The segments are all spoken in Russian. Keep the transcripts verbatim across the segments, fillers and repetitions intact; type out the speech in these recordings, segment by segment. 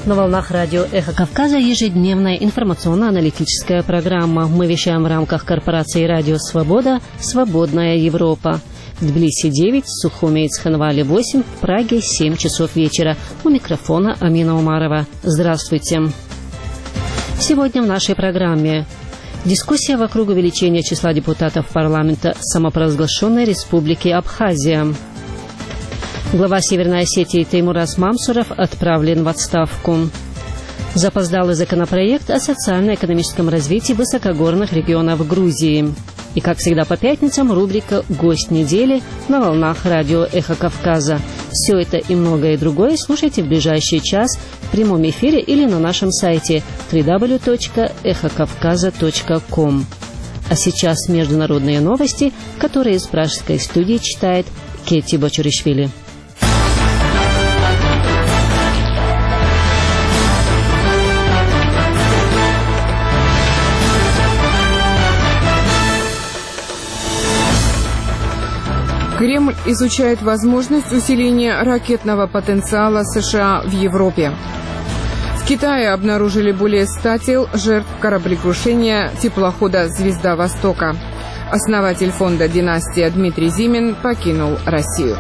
На волнах радио «Эхо Кавказа» ежедневная информационно-аналитическая программа. Мы вещаем в рамках корпорации «Радио Свобода» «Свободная Европа». В Тбилиси девять, в Сухуме и Цхинвале восемь, в Праге семь часов вечера. У микрофона Амина Умарова. Здравствуйте. Сегодня в нашей программе дискуссия вокруг увеличения числа депутатов парламента самопровозглашенной Республики Абхазия. Глава Северной Осетии Теймураз Мамсуров отправлен в отставку. Запоздалый законопроект о социально-экономическом развитии высокогорных регионов Грузии. И, как всегда по пятницам, рубрика «Гость недели» на волнах радио «Эхо Кавказа». Все это и многое другое слушайте в ближайший час в прямом эфире или на нашем сайте дабл ю дабл ю дабл ю точка эхо кавказа точка ком. А сейчас международные новости, которые из пражской студии читает Кетти Бочуришвили. Кремль изучает возможность усиления ракетного потенциала США в Европе. В Китае обнаружили более ста тел жертв кораблекрушения теплохода «Звезда Востока». Основатель фонда «Династия» Дмитрий Зимин покинул Россию.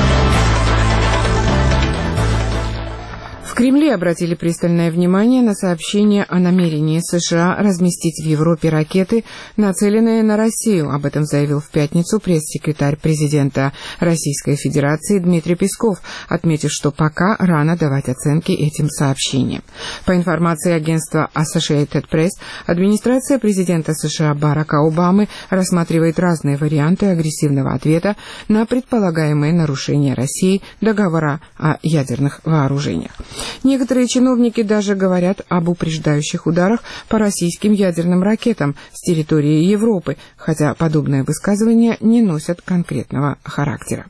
В Кремле обратили пристальное внимание на сообщение о намерении США разместить в Европе ракеты, нацеленные на Россию. Об этом заявил в пятницу пресс-секретарь президента Российской Федерации Дмитрий Песков, отметив, что пока рано давать оценки этим сообщениям. По информации агентства Associated Press, администрация президента США Барака Обамы рассматривает разные варианты агрессивного ответа на предполагаемые нарушения России договора о ядерных вооружениях. Некоторые чиновники даже говорят об упреждающих ударах по российским ядерным ракетам с территории Европы, хотя подобные высказывания не носят конкретного характера.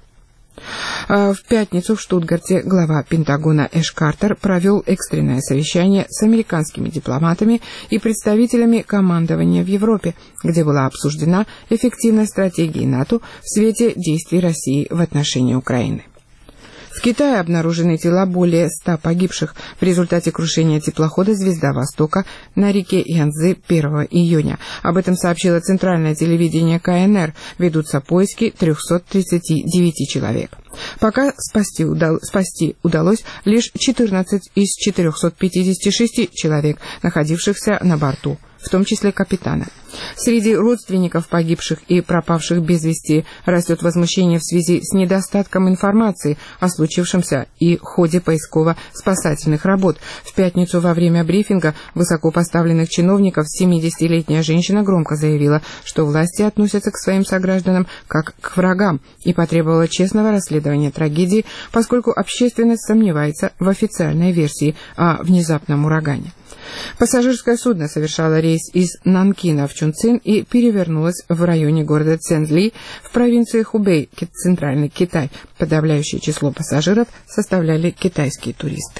В пятницу в Штутгарте глава Пентагона Эш Картер провел экстренное совещание с американскими дипломатами и представителями командования в Европе, где была обсуждена эффективность стратегии НАТО в свете действий России в отношении Украины. В Китае обнаружены тела более ста погибших в результате крушения теплохода «Звезда Востока» на реке Янцзы первого июня. Об этом сообщило центральное телевидение ка эн эр. Ведутся поиски трёхсот тридцати девяти человек. Пока спасти, удал... спасти удалось лишь четырнадцать из четырёхсот пятидесяти шести человек, находившихся на борту, в том числе капитана. Среди родственников погибших и пропавших без вести растет возмущение в связи с недостатком информации о случившемся и ходе поисково-спасательных работ. В пятницу во время брифинга высокопоставленных чиновников семидесятилетняя женщина громко заявила, что власти относятся к своим согражданам как к врагам, и потребовала честного расследования трагедии, поскольку общественность сомневается в официальной версии о внезапном урагане. Пассажирское судно совершало рейс из Нанкина в Чунцин и перевернулось в районе города Цзэнли в провинции Хубэй, центральный Китай. Подавляющее число пассажиров составляли китайские туристы.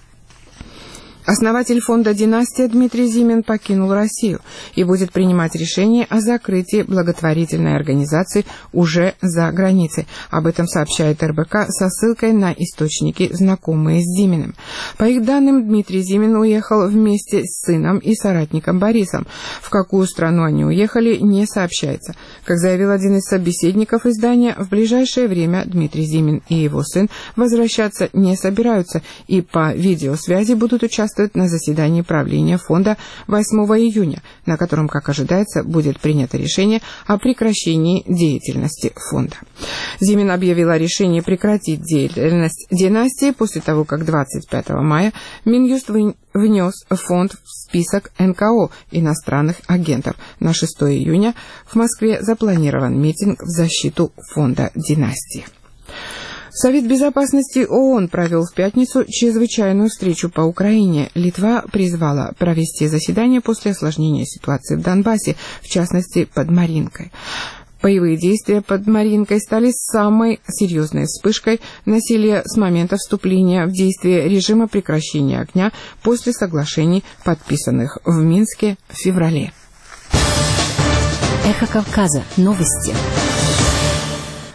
Основатель фонда «Династия» Дмитрий Зимин покинул Россию и будет принимать решение о закрытии благотворительной организации уже за границей. Об этом сообщает эр бэ ка со ссылкой на источники, знакомые с Зиминым. По их данным, Дмитрий Зимин уехал вместе с сыном и соратником Борисом. В какую страну они уехали, не сообщается. Как заявил один из собеседников издания, в ближайшее время Дмитрий Зимин и его сын возвращаться не собираются и по видеосвязи будут участвовать на заседании правления фонда восьмого июня, на котором, как ожидается, будет принято решение о прекращении деятельности фонда. Зимин объявил о решении прекратить деятельность династии после того, как двадцать пятого мая Минюст внес фонд в список эн ка о иностранных агентов. На шестого июня в Москве запланирован митинг в защиту фонда «Династия». Совет безопасности о о эн провел в пятницу чрезвычайную встречу по Украине. Литва призвала провести заседание после осложнения ситуации в Донбассе, в частности, под Маринкой. Боевые действия под Маринкой стали самой серьезной вспышкой насилия с момента вступления в действие режима прекращения огня после соглашений, подписанных в Минске в феврале. Эхо Кавказа. Новости. В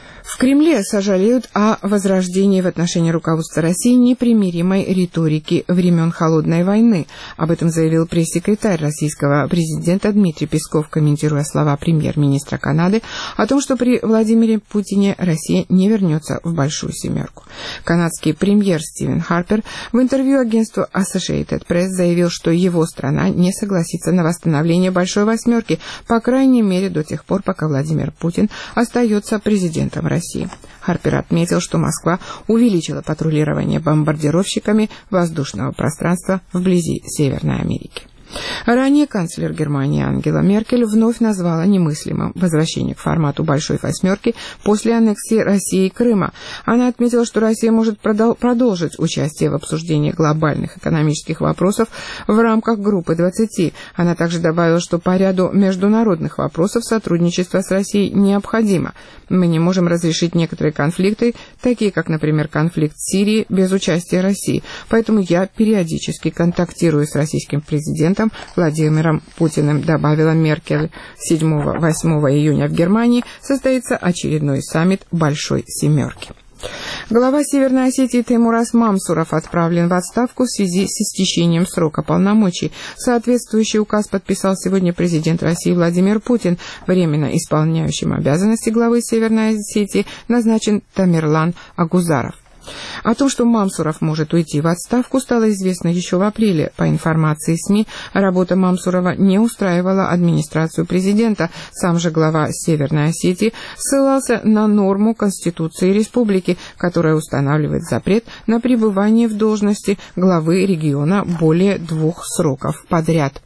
Кремле сожалеют о возрождении в отношении руководства России непримиримой риторики времен Холодной войны. Об этом заявил пресс-секретарь российского президента Дмитрий Песков, комментируя слова премьер-министра Канады о том, что при Владимире Путине Россия не вернется в большую семерку. Канадский премьер Стивен Харпер в интервью агентству Associated Press заявил, что его страна не согласится на восстановление большой восьмерки, по крайней мере до тех пор, пока Владимир Путин остается президентом России. Харпер отметил, что Москва увеличила патрулирование бомбардировщиками воздушного пространства вблизи Северной Америки. Ранее канцлер Германии Ангела Меркель вновь назвала немыслимым возвращение к формату «большой восьмерки» после аннексии России Крыма. Она отметила, что Россия может продолжить участие в обсуждении глобальных экономических вопросов в рамках группы двадцати. Она также добавила, что по ряду международных вопросов сотрудничество с Россией необходимо. Мы не можем разрешить некоторые конфликты, такие как, например, конфликт в Сирии, без участия России. Поэтому я периодически контактирую с российским президентом Владимиром Путиным, добавила Меркель. седьмого-восьмого июня в Германии состоится очередной саммит Большой Семерки. Глава Северной Осетии Теймураз Мамсуров отправлен в отставку в связи с истечением срока полномочий. Соответствующий указ подписал сегодня президент России Владимир Путин. Временно исполняющим обязанности главы Северной Осетии назначен Тамерлан Агузаров. О том, что Мамсуров может уйти в отставку, стало известно еще в апреле. По информации СМИ, работа Мамсурова не устраивала администрацию президента. Сам же глава Северной Осетии ссылался на норму Конституции республики, которая устанавливает запрет на пребывание в должности главы региона более двух сроков подряд.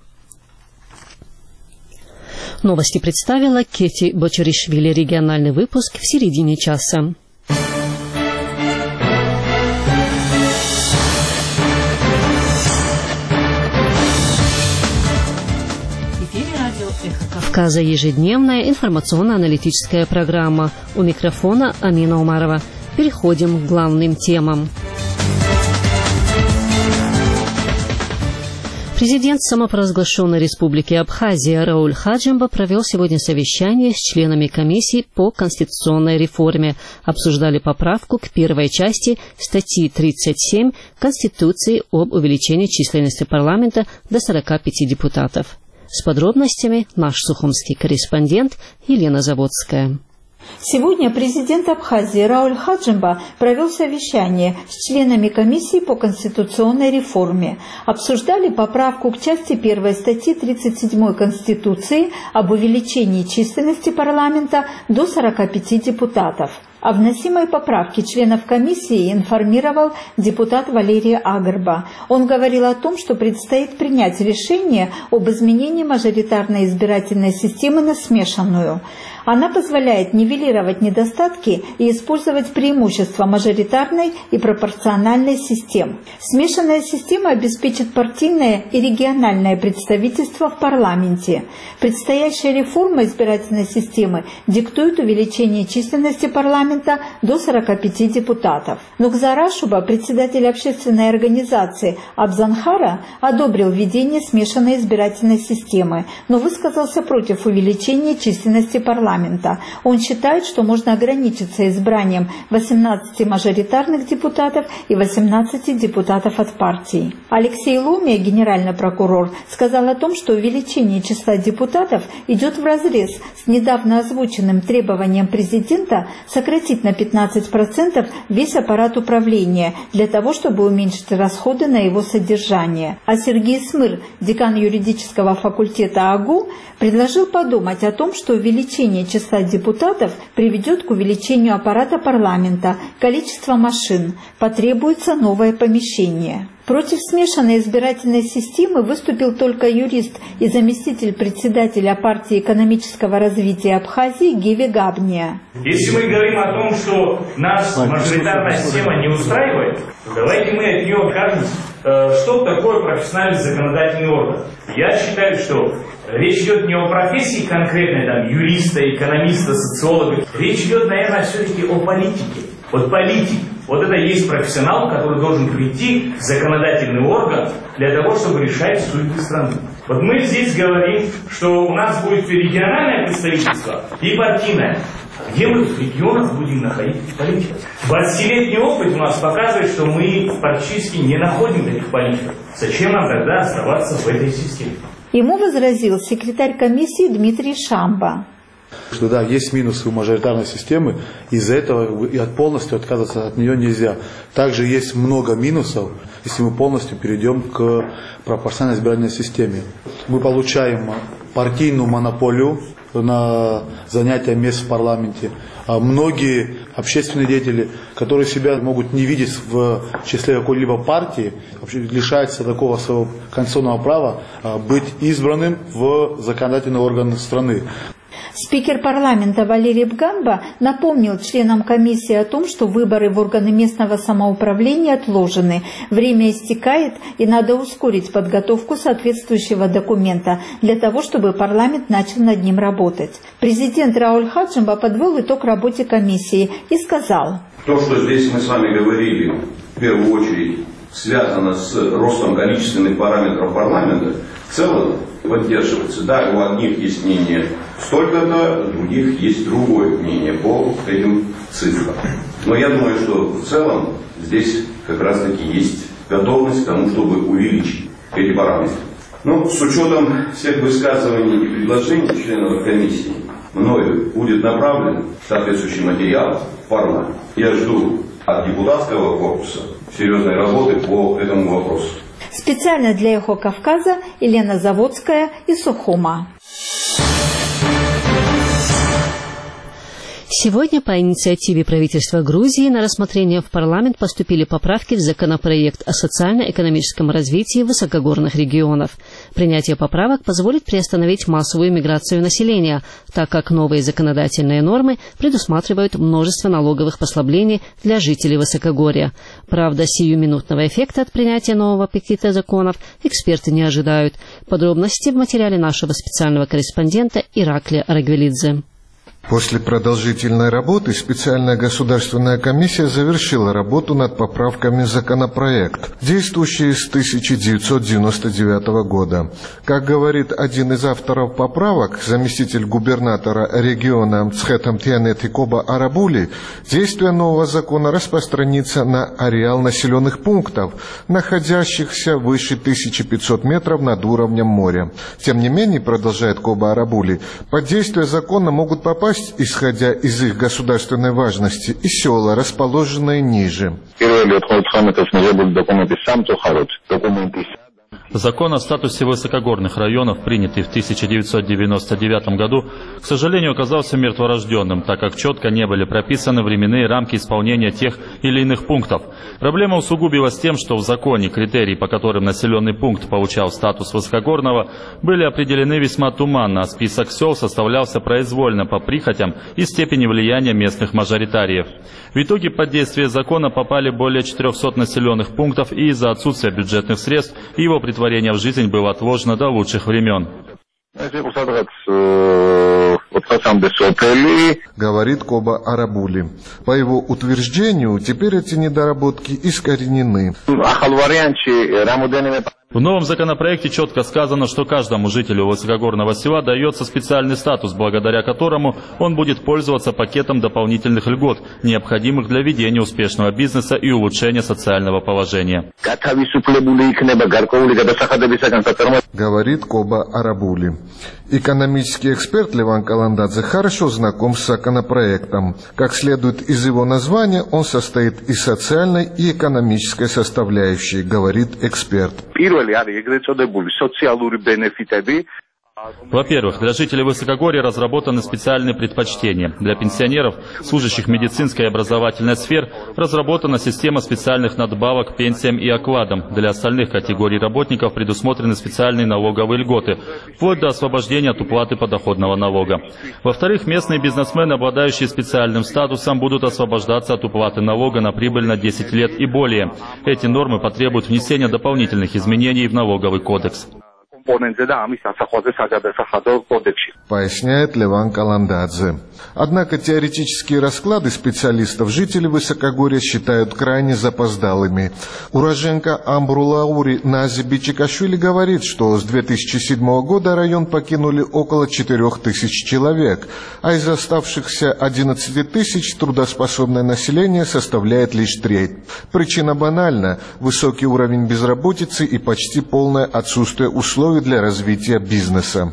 Новости представила Кети Бочаришвили. Региональный выпуск в середине часа. Кавказа. Ежедневная информационно-аналитическая программа. У микрофона Амина Умарова. Переходим к главным темам. Президент самопровозглашенной республики Абхазия Рауль Хаджимба провел сегодня совещание с членами комиссии по конституционной реформе. Обсуждали поправку к первой части статьи тридцать семь Конституции об увеличении численности парламента до сорока пяти депутатов. С подробностями наш сухумский корреспондент Елена Заводская. Сегодня президент Абхазии Рауль Хаджимба провел совещание с членами комиссии по конституционной реформе. Обсуждали поправку к части первой статьи тридцать седьмой Конституции об увеличении численности парламента до сорока пяти депутатов. О вносимой поправке членов комиссии информировал депутат Валерий Агарба. Он говорил о том, что предстоит принять решение об изменении мажоритарной избирательной системы на смешанную. Она позволяет нивелировать недостатки и использовать преимущества мажоритарной и пропорциональной систем. Смешанная система обеспечит партийное и региональное представительство в парламенте. Предстоящая реформа избирательной системы диктует увеличение численности парламента до сорока пяти депутатов. Нугзар Ашуба, председатель общественной организации Абзанхара, одобрил введение смешанной избирательной системы, но высказался против увеличения численности парламента. Он считает, что можно ограничиться избранием восемнадцати мажоритарных депутатов и восемнадцати депутатов от партии. Алексей Ломия, генеральный прокурор, сказал о том, что увеличение числа депутатов идет вразрез с недавно озвученным требованием президента сократить на пятнадцать процентов весь аппарат управления для того, чтобы уменьшить расходы на его содержание. А Сергей Смыр, декан юридического факультета АГУ, предложил подумать о том, что увеличение числа депутатов приведет к увеличению аппарата парламента, количества машин, потребуется новое помещение. Против смешанной избирательной системы выступил только юрист и заместитель председателя партии экономического развития Абхазии Геви Габния. Если мы говорим о том, что нас мажоритарная система не устраивает, то давайте мы от нее откажемся. Что такое профессиональный законодательный орган? Я считаю, что речь идет не о профессии конкретной, там, юриста, экономиста, социолога. Речь идет, наверное, все-таки о политике. Вот политик, вот это и есть профессионал, который должен прийти в законодательный орган для того, чтобы решать судьбы страны. Вот мы здесь говорим, что у нас будет региональное представительство и партийное. Где мы в регионах будем находить политиков? двадцатилетний опыт у нас показывает, что мы практически не находим таких политиков. Зачем нам тогда оставаться в этой системе? Ему возразил секретарь комиссии Дмитрий Шамба. Что да, есть минусы у мажоритарной системы, из-за этого и от полностью отказываться от нее нельзя. Также есть много минусов, если мы полностью перейдем к пропорциональной избирательной системе. Мы получаем партийную монополию на занятие мест в парламенте. А многие общественные деятели, которые себя могут не видеть в числе какой-либо партии, лишаются такого своего конституционного права быть избранным в законодательный орган страны. Спикер парламента Валерий Бгамба напомнил членам комиссии о том, что выборы в органы местного самоуправления отложены. Время истекает, и надо ускорить подготовку соответствующего документа для того, чтобы парламент начал над ним работать. Президент Рауль Хаджимба подвел итог работе комиссии и сказал: То, что здесь мы с вами говорили, в первую очередь связано с ростом количественных параметров парламента, в целом поддерживается. Да, у одних есть мнение столько-то, у других есть другое мнение по этим цифрам. Но я думаю, что в целом здесь как раз-таки есть готовность к тому, чтобы увеличить эти параметры. Но с учетом всех высказываний и предложений членов комиссии, мною будет направлен соответствующий материал в парламент. Я жду от депутатского корпуса серьезной работы по этому вопросу. Специально для «Эхо Кавказа» Елена Заводская из Сухума. Сегодня по инициативе правительства Грузии на рассмотрение в парламент поступили поправки в законопроект о социально-экономическом развитии высокогорных регионов. Принятие поправок позволит приостановить массовую миграцию населения, так как новые законодательные нормы предусматривают множество налоговых послаблений для жителей высокогорья. Правда, сиюминутного эффекта от принятия нового пакета законов эксперты не ожидают. Подробности в материале нашего специального корреспондента Ираклия Арагвелидзе. После продолжительной работы специальная государственная комиссия завершила работу над поправками в законопроект, действующий с тысяча девятьсот девяносто девятого года. Как говорит один из авторов поправок, заместитель губернатора региона Мцхетамтианет Коба Арабули, действие нового закона распространится на ареал населенных пунктов, находящихся выше тысячи пятисот метров над уровнем моря. Тем не менее, продолжает Коба Арабули, под действие закона могут попасть, исходя из их государственной важности, и села, расположенные ниже. Закон о статусе высокогорных районов, принятый в тысяча девятьсот девяносто девятом году, к сожалению, оказался мертворожденным, так как четко не были прописаны временные рамки исполнения тех или иных пунктов. Проблема усугубилась тем, что в законе критерии, по которым населенный пункт получал статус высокогорного, были определены весьма туманно, а список сел составлялся произвольно по прихотям и степени влияния местных мажоритариев. В итоге под действие закона попали более четырехсот населенных пунктов, и из-за отсутствия бюджетных средств его притворение в жизнь было отложено до лучших времен. Говорит Коба Арабули. По его утверждению, теперь эти недоработки искоренены. В новом законопроекте четко сказано, что каждому жителю высокогорного села дается специальный статус, благодаря которому он будет пользоваться пакетом дополнительных льгот, необходимых для ведения успешного бизнеса и улучшения социального положения. Говорит Коба Арабули. Экономический эксперт Леван Каландадзе хорошо знаком с законопроектом. Как следует из его названия, он состоит из социальной и экономической составляющей, говорит эксперт. Во-первых, для жителей высокогорья разработаны специальные предпочтения. Для пенсионеров, служащих медицинской и образовательной сфер, разработана система специальных надбавок к пенсиям и окладам. Для остальных категорий работников предусмотрены специальные налоговые льготы, вплоть до освобождения от уплаты подоходного налога. Во-вторых, местные бизнесмены, обладающие специальным статусом, будут освобождаться от уплаты налога на прибыль на десять лет и более. Эти нормы потребуют внесения дополнительных изменений в налоговый кодекс. Поясняет Леван Каландадзе. Однако теоретические расклады специалистов жители Высокогорья считают крайне запоздалыми. Уроженка Амбрулаури Нази Бичикашвили говорит, что с две тысячи седьмого года район покинули около четырех тысяч человек, а из оставшихся одиннадцати тысяч трудоспособное население составляет лишь треть. Причина банальна – высокий уровень безработицы и почти полное отсутствие условий для развития бизнеса.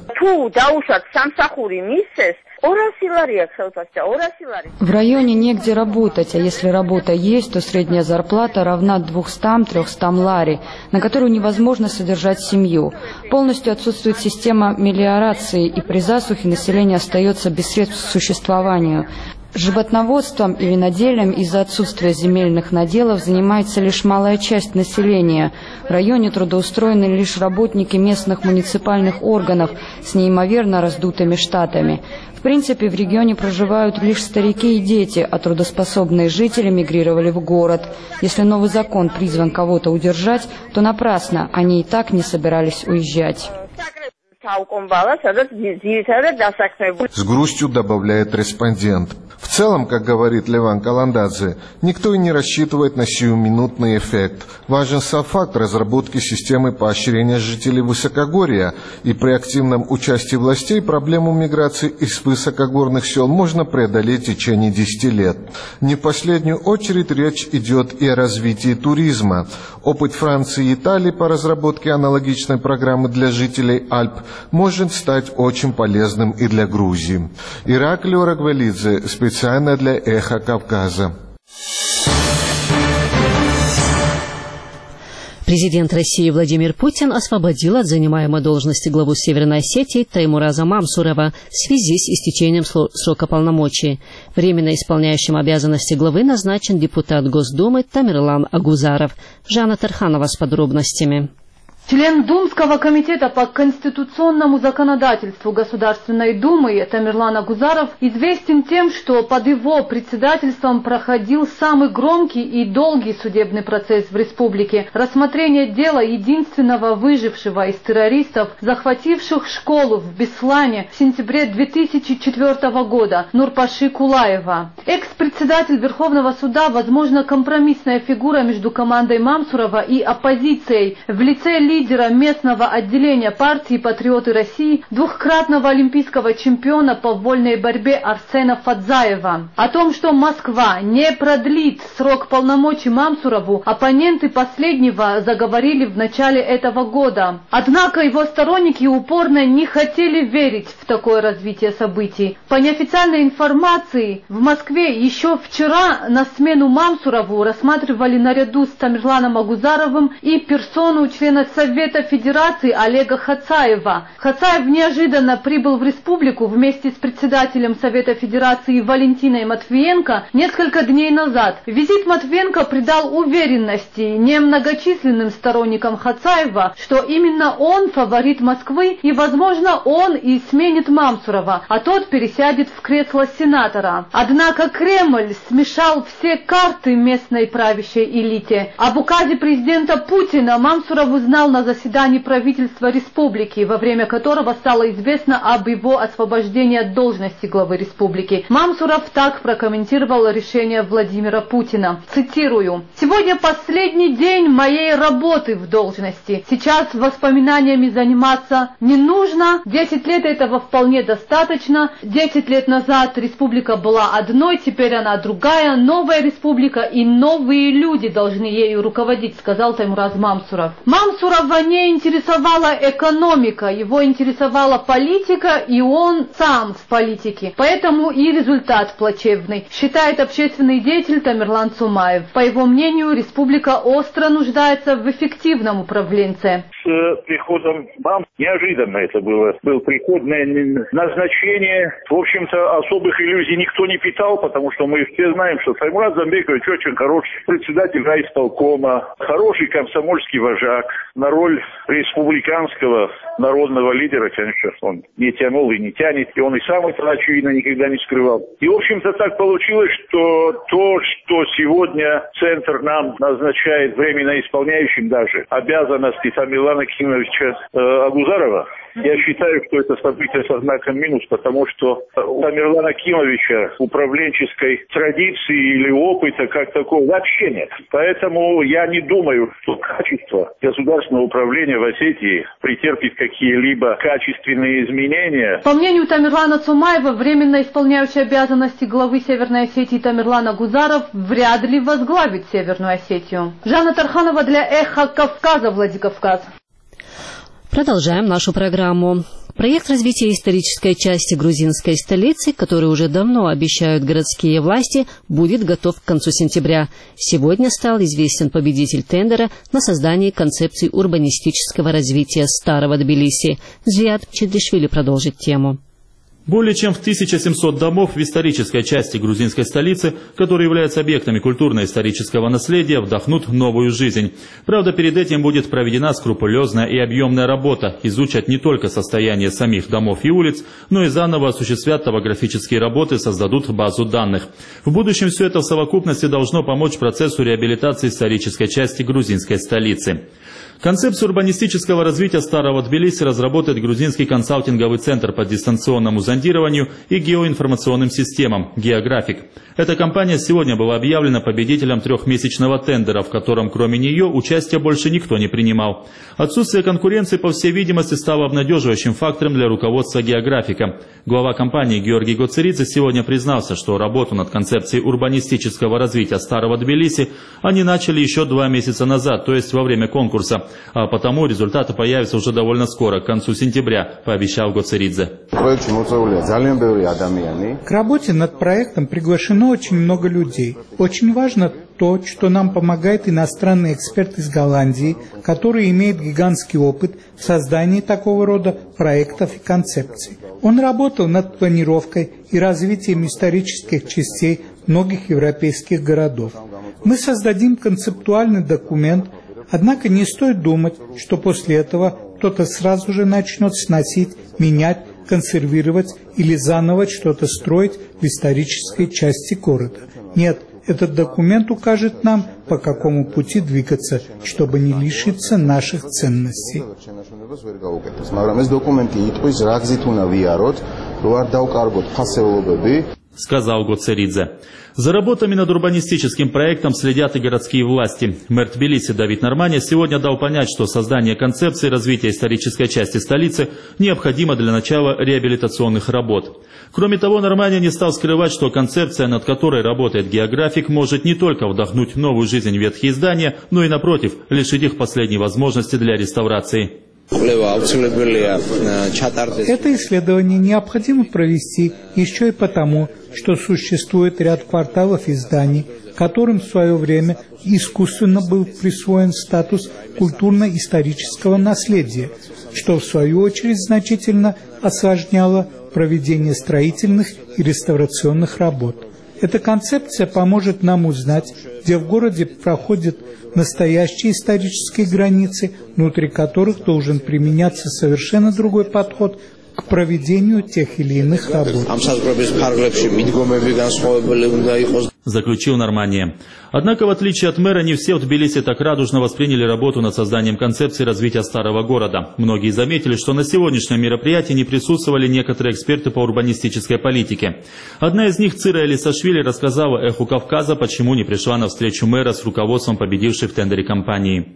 В районе негде работать, а если работа есть, то средняя зарплата равна двухстам-трехстам лари, на которую невозможно содержать семью. Полностью отсутствует система мелиорации, и при засухе население остается без средств к существованию. Животноводством и виноделием из-за отсутствия земельных наделов занимается лишь малая часть населения. В районе трудоустроены лишь работники местных муниципальных органов с неимоверно раздутыми штатами. В принципе, в регионе проживают лишь старики и дети, а трудоспособные жители мигрировали в город. Если новый закон призван кого-то удержать, то напрасно, они и так не собирались уезжать. С грустью добавляет респондент. В целом, как говорит Леван Каландадзе, никто и не рассчитывает на сиюминутный эффект. Важен сам факт разработки системы поощрения жителей Высокогорья, и при активном участии властей проблему миграции из высокогорных сел можно преодолеть в течение десяти лет. Не в последнюю очередь речь идет и о развитии туризма. Опыт Франции и Италии по разработке аналогичной программы для жителей Альп может стать очень полезным и для Грузии. Ираклий Орагвелидзе, специально для «Эхо Кавказа». Президент России Владимир Путин освободил от занимаемой должности главу Северной Осетии Таймураза Мамсурова в связи с истечением срока полномочий. Временно исполняющим обязанности главы назначен депутат Госдумы Тамерлан Агузаров. Жанна Тарханова с подробностями. Член Думского комитета по конституционному законодательству Государственной Думы Тамерлан Агузаров известен тем, что под его председательством проходил самый громкий и долгий судебный процесс в республике – рассмотрение дела единственного выжившего из террористов, захвативших школу в Беслане в сентябре две тысячи четвёртого года, Нурпаши Кулаева. Экс-председатель Верховного суда, возможно, компромиссная фигура между командой Мамсурова и оппозицией в лице лидера местного отделения партии «Патриоты России», двухкратного олимпийского чемпиона по вольной борьбе Арсена Фадзаева. О том, что Москва не продлит срок полномочий Мамсурову, оппоненты последнего заговорили в начале этого года. Однако его сторонники упорно не хотели верить в такое развитие событий. По неофициальной информации, в Москве еще вчера на смену Мамсурову рассматривали наряду с Тамерланом Агузаровым и персону члена Совета Федерации Олега Хацаева. Хацаев неожиданно прибыл в республику вместе с председателем Совета Федерации Валентиной Матвиенко несколько дней назад. Визит Матвиенко придал уверенности немногочисленным сторонникам Хацаева, что именно он фаворит Москвы и, возможно, он и сменит Мамсурова, а тот пересядет в кресло сенатора. Однако Кремль смешал все карты местной правящей элите. Об указе президента Путина Мамсуров узнал на заседании правительства республики, во время которого стало известно об его освобождении от должности главы республики. Мамсуров так прокомментировал решение Владимира Путина. Цитирую: «Сегодня последний день моей работы в должности. Сейчас воспоминаниями заниматься не нужно. Десять лет этого вполне достаточно. Десять лет назад республика была одной, теперь она другая, новая республика, и новые люди должны ею руководить», сказал Таймураз Мамсуров. Мамсурова не интересовала экономика, его интересовала политика, и он сам в политике. Поэтому и результат плачевный, считает общественный деятель Тамерлан Цумаев. По его мнению, республика остро нуждается в эффективном управленце. С приходом Мам неожиданно это было. Был приходное назначение. В общем-то, особых иллюзий никто не питал, потому что мы все знаем, что Таймураз Замбекович очень хороший председатель райисполкома, хороший комсомольский вожак. На роль республиканского народного лидера, конечно, он не тянул и не тянет, и он и сам это, очевидно, никогда не скрывал. И, в общем-то, так получилось, что то, что сегодня Центр нам назначает временно исполняющим даже обязанности Тамерлана Тамерлана Кимовича э, Агузарова. Я считаю, что это событие со знаком минус, потому что у Тамерлана Кимовича управленческой традиции или опыта как такого вообще нет. Поэтому я не думаю, что качество государственного управления в Осетии претерпит какие-либо качественные изменения. По мнению Тамерлана Цумаева, временно исполняющий обязанности главы Северной Осетии Тамерлан Агузаров вряд ли возглавит Северную Осетию. Жанна Тарханова для Эхо Кавказа, Владикавказ. Продолжаем нашу программу. Проект развития исторической части грузинской столицы, который уже давно обещают городские власти, будет готов к концу сентября. Сегодня стал известен победитель тендера на создание концепции урбанистического развития старого Тбилиси. Зиад Чедришвили продолжит тему. Более чем в тысяча семьсот домов в исторической части грузинской столицы, которые являются объектами культурно-исторического наследия, вдохнут новую жизнь. Правда, перед этим будет проведена скрупулезная и объемная работа. Изучат не только состояние самих домов и улиц, но и заново осуществят топографические работы, создадут базу данных. В будущем все это в совокупности должно помочь процессу реабилитации исторической части грузинской столицы. Концепцию урбанистического развития старого Тбилиси разработает грузинский консалтинговый центр по дистанционному зондированию и геоинформационным системам «Географик». Эта компания сегодня была объявлена победителем трехмесячного тендера, в котором кроме нее участие больше никто не принимал. Отсутствие конкуренции, по всей видимости, стало обнадеживающим фактором для руководства «Географика». Глава компании Георгий Гоцеридзе сегодня признался, что работу над концепцией урбанистического развития старого Тбилиси они начали еще два месяца назад, то есть во время конкурса. А потому результаты появятся уже довольно скоро, к концу сентября, пообещал Гоцеридзе. К работе над проектом приглашено очень много людей. Очень важно то, что нам помогает иностранный эксперт из Голландии, который имеет гигантский опыт в создании такого рода проектов и концепций. Он работал над планировкой и развитием исторических частей многих европейских городов. Мы создадим концептуальный документ. Однако не стоит думать, что после этого кто-то сразу же начнет сносить, менять, консервировать или заново что-то строить в исторической части города. Нет, этот документ укажет нам, по какому пути двигаться, чтобы не лишиться наших ценностей. Сказал Гоцеридзе. За работами над урбанистическим проектом следят и городские власти. Мэр Тбилиси Давид Норманя сегодня дал понять, что создание концепции развития исторической части столицы необходимо для начала реабилитационных работ. Кроме того, Норманя не стал скрывать, что концепция, над которой работает Географик, может не только вдохнуть новую жизнь в ветхие здания, но и, напротив, лишить их последней возможности для реставрации. Это исследование необходимо провести еще и потому, что существует ряд кварталов и зданий, которым в свое время искусственно был присвоен статус культурно-исторического наследия, что в свою очередь значительно осложняло проведение строительных и реставрационных работ. Эта концепция поможет нам узнать, где в городе проходят настоящие исторические границы, внутри которых должен применяться совершенно другой подход к проведению тех или иных работ. Заключил Нормания. Однако, в отличие от мэра, не все в Тбилиси так радужно восприняли работу над созданием концепции развития старого города. Многие заметили, что на сегодняшнем мероприятии не присутствовали некоторые эксперты по урбанистической политике. Одна из них, Цира Элисашвили, рассказала «Эху Кавказа», почему не пришла на встречу мэра с руководством победившей в тендере компании.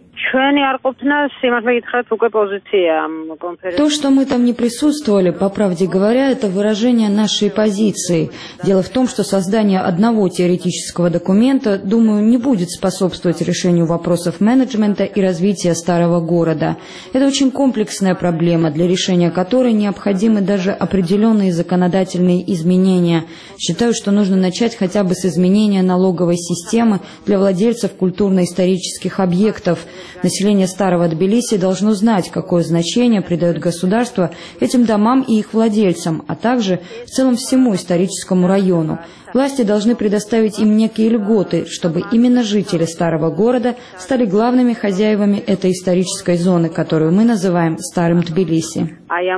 То, что мы там не присутствовали, по правде говоря, это выражение нашей позиции. Дело в том, что создание одного теоретического документа, думаю, не будет способствовать решению вопросов менеджмента и развития старого города. Это очень комплексная проблема, для решения которой необходимы даже определенные законодательные изменения. Считаю, что нужно начать хотя бы с изменения налоговой системы для владельцев культурно-исторических объектов. Население старого Тбилиси должно знать, какое значение придает государство этим домам и их владельцам, а также в целом всему историческому району. Власти должны предоставить им некие льготы, чтобы именно жители старого города стали главными хозяевами этой исторической зоны, которую мы называем Старым Тбилиси.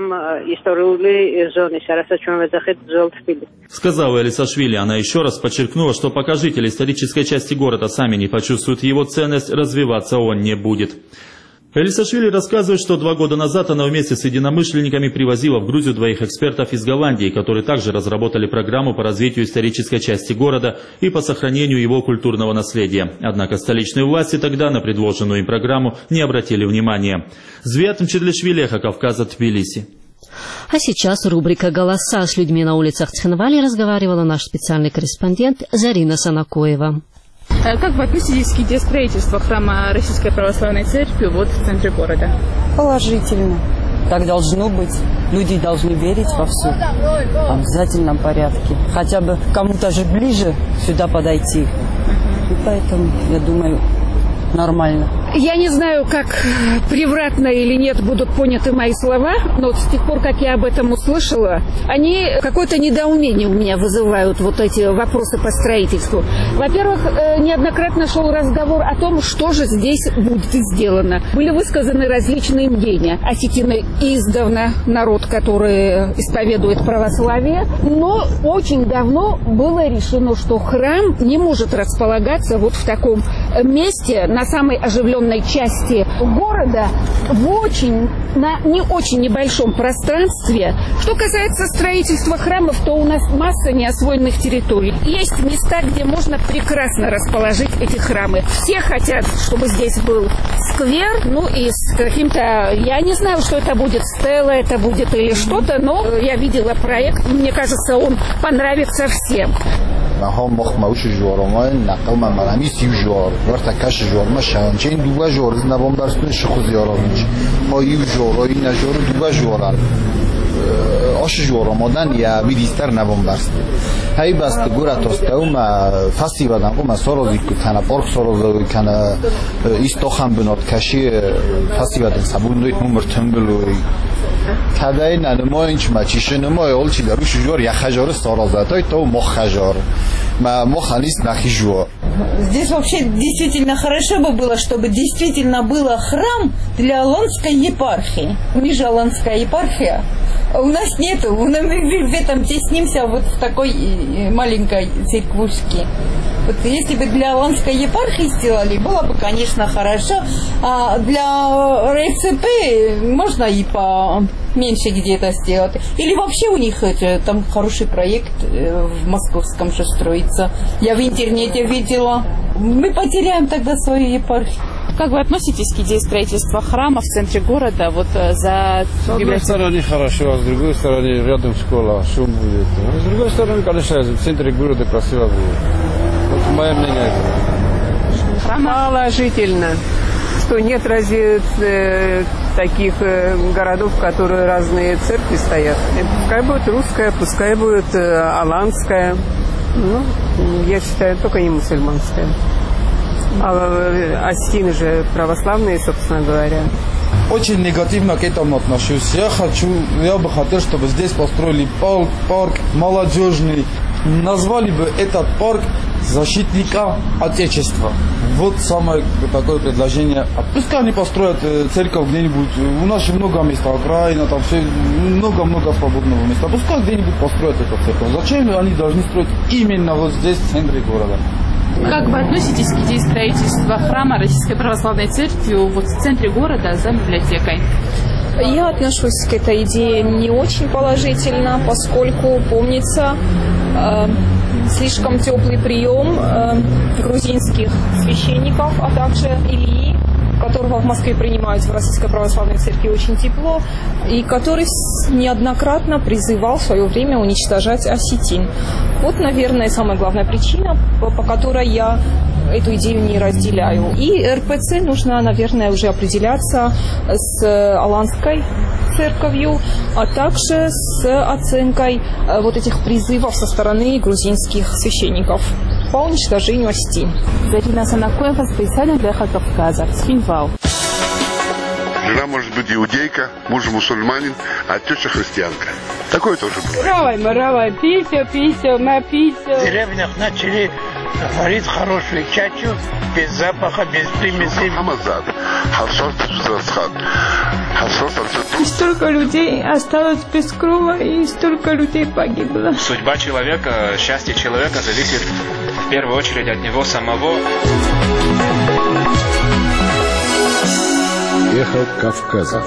Сказала Элисашвили. Она еще раз подчеркнула, что пока жители исторической части города сами не почувствуют его ценность, развиваться он не будет. Элисашвили рассказывает, что два года назад она вместе с единомышленниками привозила в Грузию двоих экспертов из Голландии, которые также разработали программу по развитию исторической части города и по сохранению его культурного наследия. Однако столичные власти тогда на предложенную им программу не обратили внимания. Звиат Мчедлишвили, Эхо Кавказа, Тбилиси. А сейчас рубрика «Голоса». С людьми на улицах Цхинвали разговаривала наш специальный корреспондент Зарина Санакоева. Как вы относитесь к идее строительства храма Российской Православной Церкви вот в центре города? Положительно. Так должно быть. Люди должны верить во все. В обязательном порядке. Хотя бы кому-то же ближе сюда подойти. И поэтому, я думаю, нормально. Я не знаю, как превратно или нет будут поняты мои слова, но с тех пор, как я об этом услышала, они какое-то недоумение у меня вызывают, вот эти вопросы по строительству. Во-первых, неоднократно шел разговор о том, что же здесь будет сделано. Были высказаны различные мнения. Осетины издавна народ, который исповедует православие, но очень давно было решено, что храм не может располагаться вот в таком месте, на самой оживленной части города, в очень, на не очень небольшом пространстве. Что касается строительства храмов, то у нас масса неосвоенных территорий. Есть места, где можно прекрасно расположить эти храмы. Все хотят, чтобы здесь был сквер, ну и с каким-то, я не знаю, что это будет, стела это будет или что-то, но я видела проект, мне кажется, он понравится всем. ها مخ موش جوارمان نقل من مرمی سیو جوار ورتا کش جوار ما شانچین دو جوار نوام برسون شخو زیارانش ما یو جوار این جوار دو جوارن آش جوار مادن یا بیشتر نوام برست هی بس گورا توستم فسی بدن کو مسارزی کنه پارک سارزی کنه استخوان بنات کشی فسی بدن سبون دویت ممر تنبلوی کدای نما اینچ مچیشه نما اول چی دروش جوار یا خجار سارزاتای تو مخ خجار ما مخالис нахижу. Здесь вообще действительно хорошо бы было, чтобы действительно было храм для Аланской епархии. Мы же Аланская епархия. У нас нету, мы в этом теснимся вот в такой маленькой церквушке. Вот если бы для Аланской епархии сделали, было бы, конечно, хорошо. А для РЦП можно и поменьше где-то сделать. Или вообще у них это, там хороший проект в Московском же строится. Я в интернете видела. Мы потеряем тогда свою епархию. Как вы относитесь к идее строительства храма в центре города, вот за... С одной стороны хорошо, а с другой стороны рядом школа, шум будет. А с другой стороны, конечно, в центре города красиво будет. Вот мое мнение. Положительно. Что нет разве э, таких э, городов, в которые разные церкви стоят. Пускай будет русская, пускай будет э, аланская. Ну, я считаю, только не мусульманская. А осетины же православные, собственно говоря. Очень негативно к этому отношусь. Я хочу, я бы хотел, чтобы здесь построили парк, парк молодежный. Назвали бы этот парк защитника Отечества. Вот самое такое предложение. А пускай они построят церковь где-нибудь. У нас же много мест, Украина, там все, много-много свободного места. Пускай где-нибудь построят эту церковь. Зачем они должны строить именно вот здесь, в центре города? Как вы относитесь к идее строительства храма Российской Православной Церкви вот в центре города за библиотекой? Я отношусь к этой идее не очень положительно, поскольку, помнится, э, слишком теплый прием э, грузинских священников, а также Ильи, которого в Москве принимают в Российской Православной Церкви очень тепло, и который неоднократно призывал в свое время уничтожать осетин. Вот, наверное, самая главная причина, по, по которой я эту идею не разделяю. И РПЦ нужно, наверное, уже определяться с Аланской церковью, а также с оценкой вот этих призывов со стороны грузинских священников по уничтожению осетин. Зарина Санакоева, специально для Эхо Кавказа, Цхинвал. Жена может быть иудейка, муж мусульманин, а теща христианка. Такое тоже бывает. Равай, маравай, пися, пися, на пися. В деревнях начали варить хорошую чачу, без запаха, без примесей. И столько людей осталось без крова, и столько людей погибло. Судьба человека, счастье человека зависит в первую очередь от него самого. Эхо Кавказа.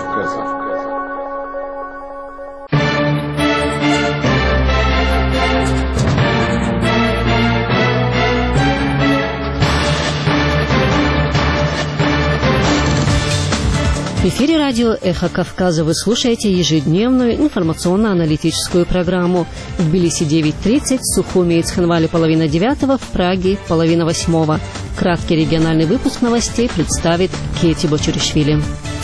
В эфире радио «Эхо Кавказа» вы слушаете ежедневную информационно-аналитическую программу. В Тбилиси девять тридцать, в Сухуми и Цхинвале половина девятого, в Праге половина восьмого. Краткий региональный выпуск новостей представит Кети Бочуришвили.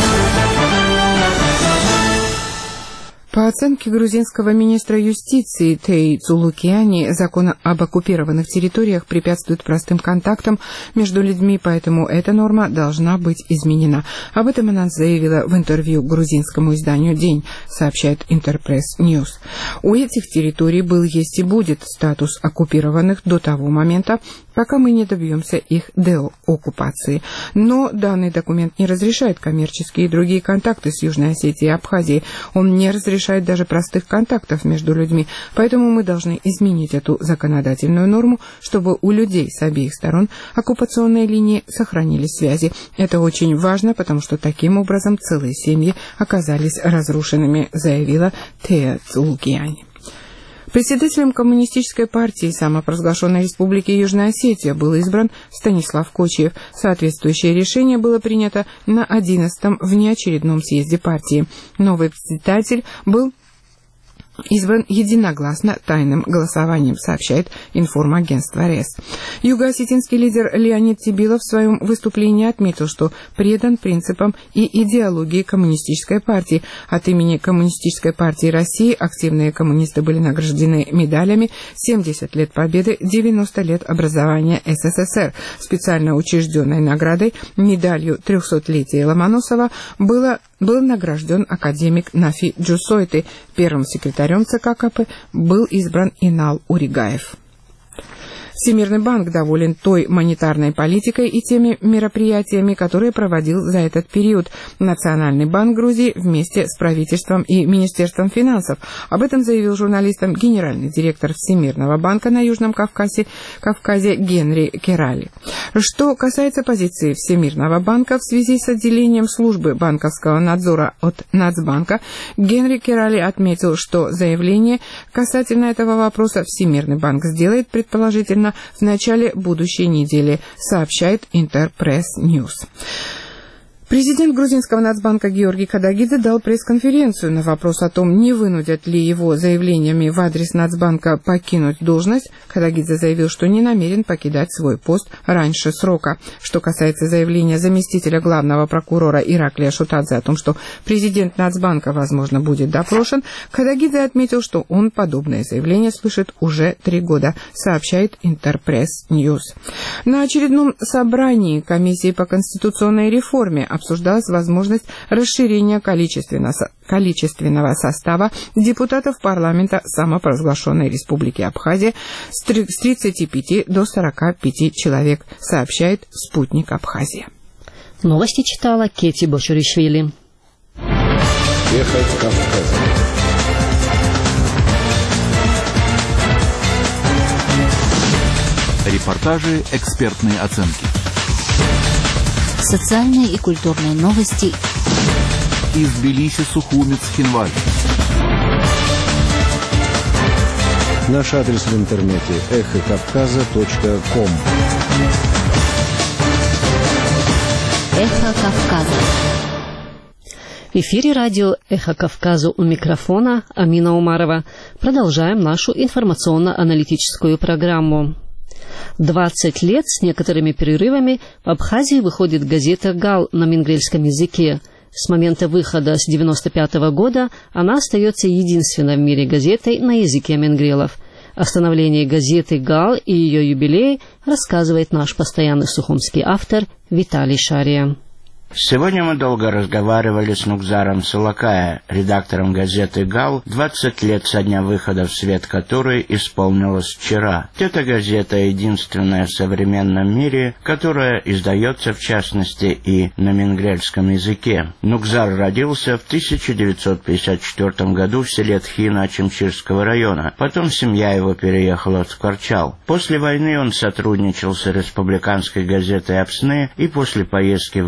По оценке грузинского министра юстиции Теи Цулукиани, закон об оккупированных территориях препятствует простым контактам между людьми, поэтому эта норма должна быть изменена. Об этом она заявила в интервью грузинскому изданию «День», сообщает Интерпресс Ньюс. У этих территорий был, есть и будет статус оккупированных до того момента, пока мы не добьемся их деоккупации. Но данный документ не разрешает коммерческие и другие контакты с Южной Осетией и Абхазией. Он не разрешает даже простых контактов между людьми, поэтому мы должны изменить эту законодательную норму, чтобы у людей с обеих сторон оккупационной линии сохранились связи. Это очень важно, потому что таким образом целые семьи оказались разрушенными, заявила Тея Цулукиани. Председателем Коммунистической партии самопровозглашенной Республики Южная Осетия был избран Станислав Кочиев. Соответствующее решение было принято на одиннадцатом внеочередном съезде партии. Новый председатель был избран единогласно тайным голосованием, сообщает информагентство РЕС. Юго-осетинский лидер Леонид Тибилов в своем выступлении отметил, что предан принципам и идеологии Коммунистической партии. От имени Коммунистической партии России активные коммунисты были награждены медалями «семьдесят лет Победы», девяносто лет образования СССР. Специально учрежденной наградой, медалью трехсотлетия Ломоносова, было, был награжден академик Нафи Джусойты. Первым секретарем ЦК КП был избран Инал Уригаев. Всемирный банк доволен той монетарной политикой и теми мероприятиями, которые проводил за этот период Национальный банк Грузии вместе с правительством и Министерством финансов. Об этом заявил журналистам генеральный директор Всемирного банка на Южном Кавказе, Кавказе Генри Керали. Что касается позиции Всемирного банка в связи с отделением службы банковского надзора от Нацбанка, Генри Керали отметил, что заявление касательно этого вопроса Всемирный банк сделает предположительно в начале будущей недели, сообщает Интерпресс Ньюс. Президент грузинского Нацбанка Георгий Кадагидзе дал пресс-конференцию на вопрос о том, не вынудят ли его заявлениями в адрес Нацбанка покинуть должность. Кадагидзе заявил, что не намерен покидать свой пост раньше срока. Что касается заявления заместителя главного прокурора Ираклия Шутадзе о том, что президент Нацбанка, возможно, будет допрошен, Кадагидзе отметил, что он подобное заявление слышит уже три года, сообщает Интерпресс Ньюс. На очередном собрании комиссии по конституционной реформе обсуждалась возможность расширения количественного, количественного состава депутатов парламента самопровозглашенной Республики Абхазия с тридцати пяти до сорока пяти человек, сообщает «Спутник Абхазия». Новости читала Кети Бочуришвили. Эхо Кавказа. Репортажи, экспертные оценки. Социальные и культурные новости из Тбилиси, Сухуми, Цхинвали. Наш адрес в интернете эхо кавказа точка ком. Эхо Кавказа. В эфире радио «Эхо Кавказа», у микрофона Амина Умарова. Продолжаем нашу информационно-аналитическую программу. двадцать лет с некоторыми перерывами в Абхазии выходит газета «Гал» на мингрельском языке. С момента выхода с девяносто пятого года она остается единственной в мире газетой на языке мингрелов. О становлении газеты «Гал» и ее юбилее рассказывает наш постоянный сухумский автор Виталий Шария. Сегодня мы долго разговаривали с Нукзаром Салакая, редактором газеты «Гал», двадцать лет со дня выхода в свет которой исполнилось вчера. Эта газета единственная в современном мире, которая издается в частности и на мингрельском языке. Нукзар родился в тысяча девятьсот пятьдесят четвёртом году в селе Тхина Ачимчирского района. Потом семья его переехала в Скворчал. После войны он сотрудничал с республиканской газетой «Апсны» и после поездки в Гальский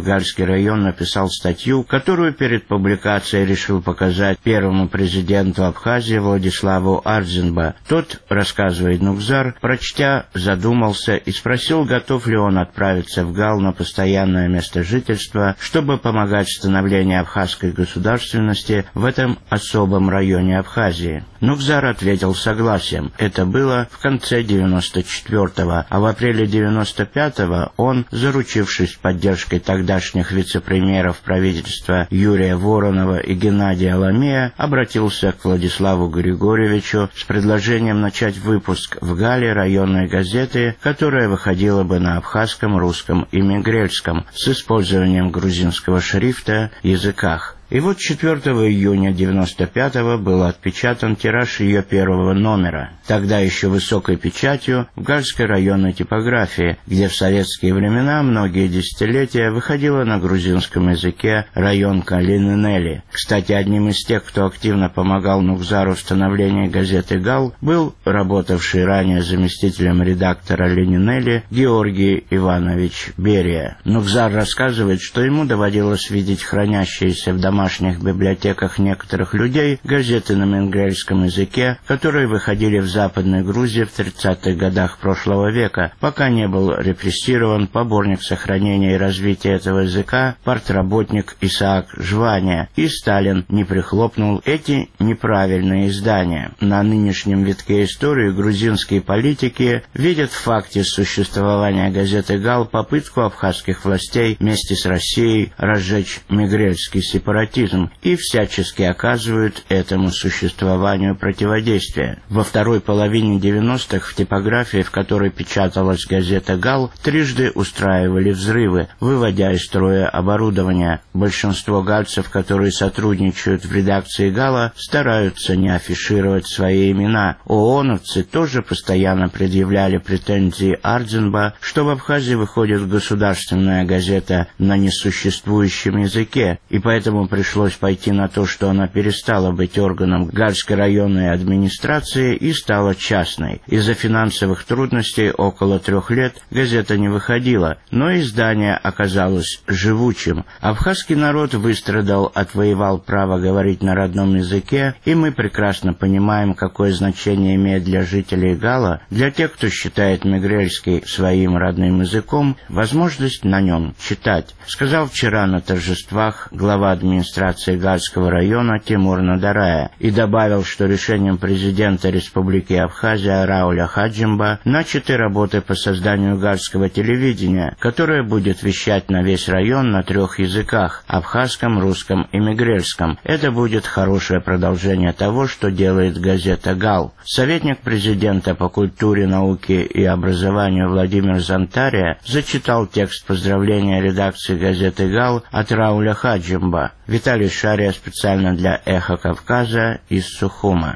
район написал статью, которую перед публикацией решил показать первому президенту Абхазии Владиславу Ардзинба. Тот, рассказывает Нукзар, прочтя, задумался и спросил, готов ли он отправиться в Гал на постоянное место жительства, чтобы помогать становлению абхазской государственности в этом особом районе Абхазии. Нукзар ответил согласием. Это было в конце девяносто четвёртого, а в апреле девяносто пятого он, заручившись поддержкой тогдашних вице-премьеров правительства Юрия Воронова и Геннадия Ламея, обратился к Владиславу Григорьевичу с предложением начать выпуск в Гале районной газеты, которая выходила бы на абхазском, русском и мигрельском с использованием грузинского шрифта языках. И вот четвёртого июня девяносто пятого был отпечатан тираж ее первого номера, тогда еще высокой печатью в Гальской районной типографии, где в советские времена многие десятилетия выходила на грузинском языке районка Лининели. Кстати, одним из тех, кто активно помогал Нукзару в становлении газеты «Гал», был работавший ранее заместителем редактора Лининели Георгий Иванович Берия. Нукзар рассказывает, что ему доводилось видеть хранящиеся в домах В домашних библиотеках некоторых людей газеты на мингрельском языке, которые выходили в Западной Грузии в тридцатых годах прошлого века, пока не был репрессирован поборник сохранения и развития этого языка, партработник Исаак Жвания, и Сталин не прихлопнул эти неправильные издания. На нынешнем витке истории грузинские политики видят в факте существования газеты «Гал» попытку абхазских властей вместе с Россией разжечь мигрельский сепаратизм и всячески оказывают этому существованию противодействие. Во второй половине девяностых в типографии, в которой печаталась газета «Гал», трижды устраивали взрывы, выводя из строя оборудование. Большинство гальцев, которые сотрудничают в редакции «Гала», стараются не афишировать свои имена. ООНовцы тоже постоянно предъявляли претензии Ардзинба, что в Абхазии выходит государственная газета на несуществующем языке, и поэтому пришлось пойти на то, что она перестала быть органом Гальской районной администрации и стала частной. Из-за финансовых трудностей около трех лет газета не выходила, но издание оказалось живучим. Абхазский народ выстрадал, отвоевал право говорить на родном языке, и мы прекрасно понимаем, какое значение имеет для жителей Гала, для тех, кто считает мигрельский своим родным языком, возможность на нем читать, сказал вчера на торжествах глава администрации администрации Гальского района Тимур Надарая, и добавил, что решением президента Республики Абхазия Рауля Хаджимба начаты работы по созданию гальского телевидения, которое будет вещать на весь район на трех языках – абхазском, русском и мигрельском. Это будет хорошее продолжение того, что делает газета «Гал». Советник президента по культуре, науке и образованию Владимир Зантария зачитал текст поздравления редакции газеты «Гал» от Рауля Хаджимба. Виталий Шария специально для «Эхо Кавказа» из Сухума.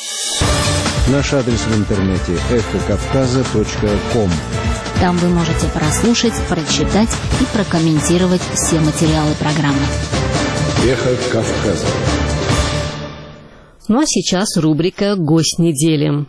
Наш адрес в интернете эхо кавказа точка ком. Там вы можете прослушать, прочитать и прокомментировать все материалы программы. Эхо Кавказа. Ну а сейчас рубрика «Гость недели».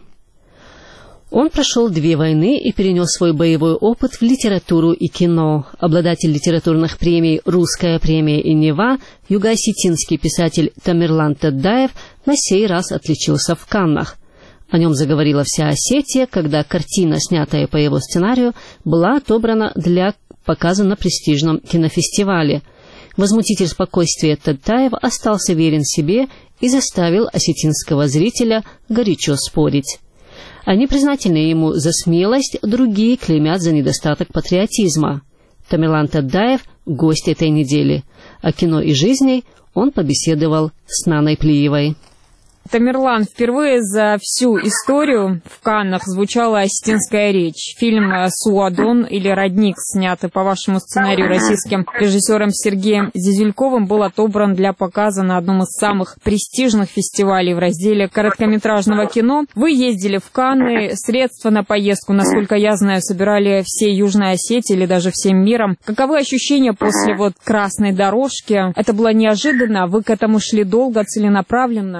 Он прошел две войны и перенес свой боевой опыт в литературу и кино. Обладатель литературных премий «Русская премия» и «Нева», юго-осетинский писатель Тамерлан Таддаев на сей раз отличился в Каннах. О нем заговорила вся Осетия, когда картина, снятая по его сценарию, была отобрана для показа на престижном кинофестивале. Возмутитель спокойствия Таддаев остался верен себе и заставил осетинского зрителя горячо спорить. Они признательны ему за смелость, другие клеймят за недостаток патриотизма. Тамерлан Таддаев – гость этой недели. О кино и жизни он побеседовал с Наной Плиевой. Тамерлан, впервые за всю историю в Каннах звучала осетинская речь. Фильм «Суадон» или «Родник», снятый по вашему сценарию российским режиссером Сергеем Зизюльковым, был отобран для показа на одном из самых престижных фестивалей в разделе короткометражного кино. Вы ездили в Канны, средства на поездку, насколько я знаю, собирали всей Южной Осетии или даже всем миром. Каковы ощущения после вот красной дорожки? Это было неожиданно? Вы к этому шли долго, целенаправленно?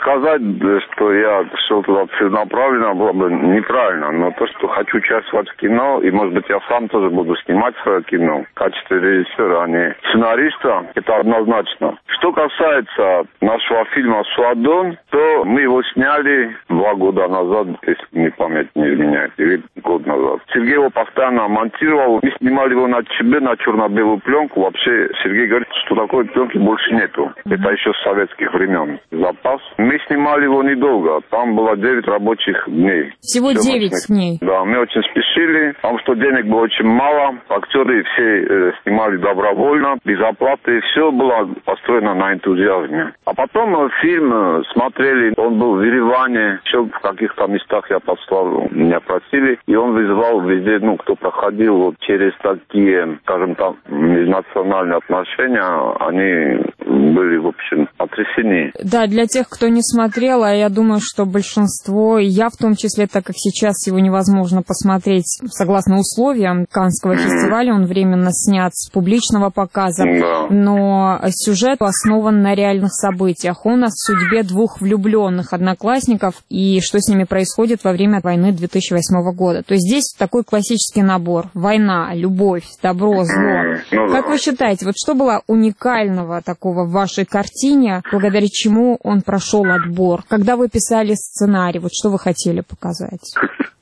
сказать, что я шел туда целенаправленно, было бы неправильно. Но то, что хочу участвовать в кино, и, может быть, я сам тоже буду снимать свое кино в качестве режиссера, а не сценариста, это однозначно. Что касается нашего фильма «Суадон», то мы его сняли два года назад, если мне память не изменяет, или год назад. Сергей его постоянно монтировал. Мы снимали его на ЧБ, на черно-белую пленку. Вообще, Сергей говорит, что такой пленки больше нету. Mm-hmm. Это еще с советских времен. Запас. Мы снимали его недолго. Там было девять рабочих дней. Всего девять дней? Да, мы очень спешили, потому что денег было очень мало. Актеры все э, снимали добровольно, без оплаты. Все было построено на энтузиазме. А потом э, фильм э, смотрели, он был в Ереване, еще в каких-то местах я послал, меня просили. И он вызывал везде, ну, кто проходил вот через такие, скажем так, межнациональные отношения, они были, в общем, потрясены. Да, для тех, кто не смотрел, а я думаю, что большинство, и я в том числе, так как сейчас его невозможно посмотреть согласно условиям Каннского фестиваля, он временно снят с публичного показа, да. Но сюжет основан на реальных событиях. Он о судьбе двух влюбленных одноклассников и что с ними происходит во время войны две тысячи восьмого года. То есть здесь такой классический набор. Война, любовь, добро, зло. Ну, как да. вы считаете, вот что было уникального такого в вашей картине, благодаря чему он прошел отбор? Когда вы писали сценарий, вот что вы хотели показать?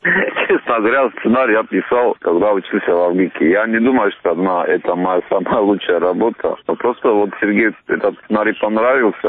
Честно говоря, сценарий я писал, когда учился в Авгике. Я не думаю, что одна, это моя самая лучшая работа. Но просто вот Сергею этот сценарий понравился,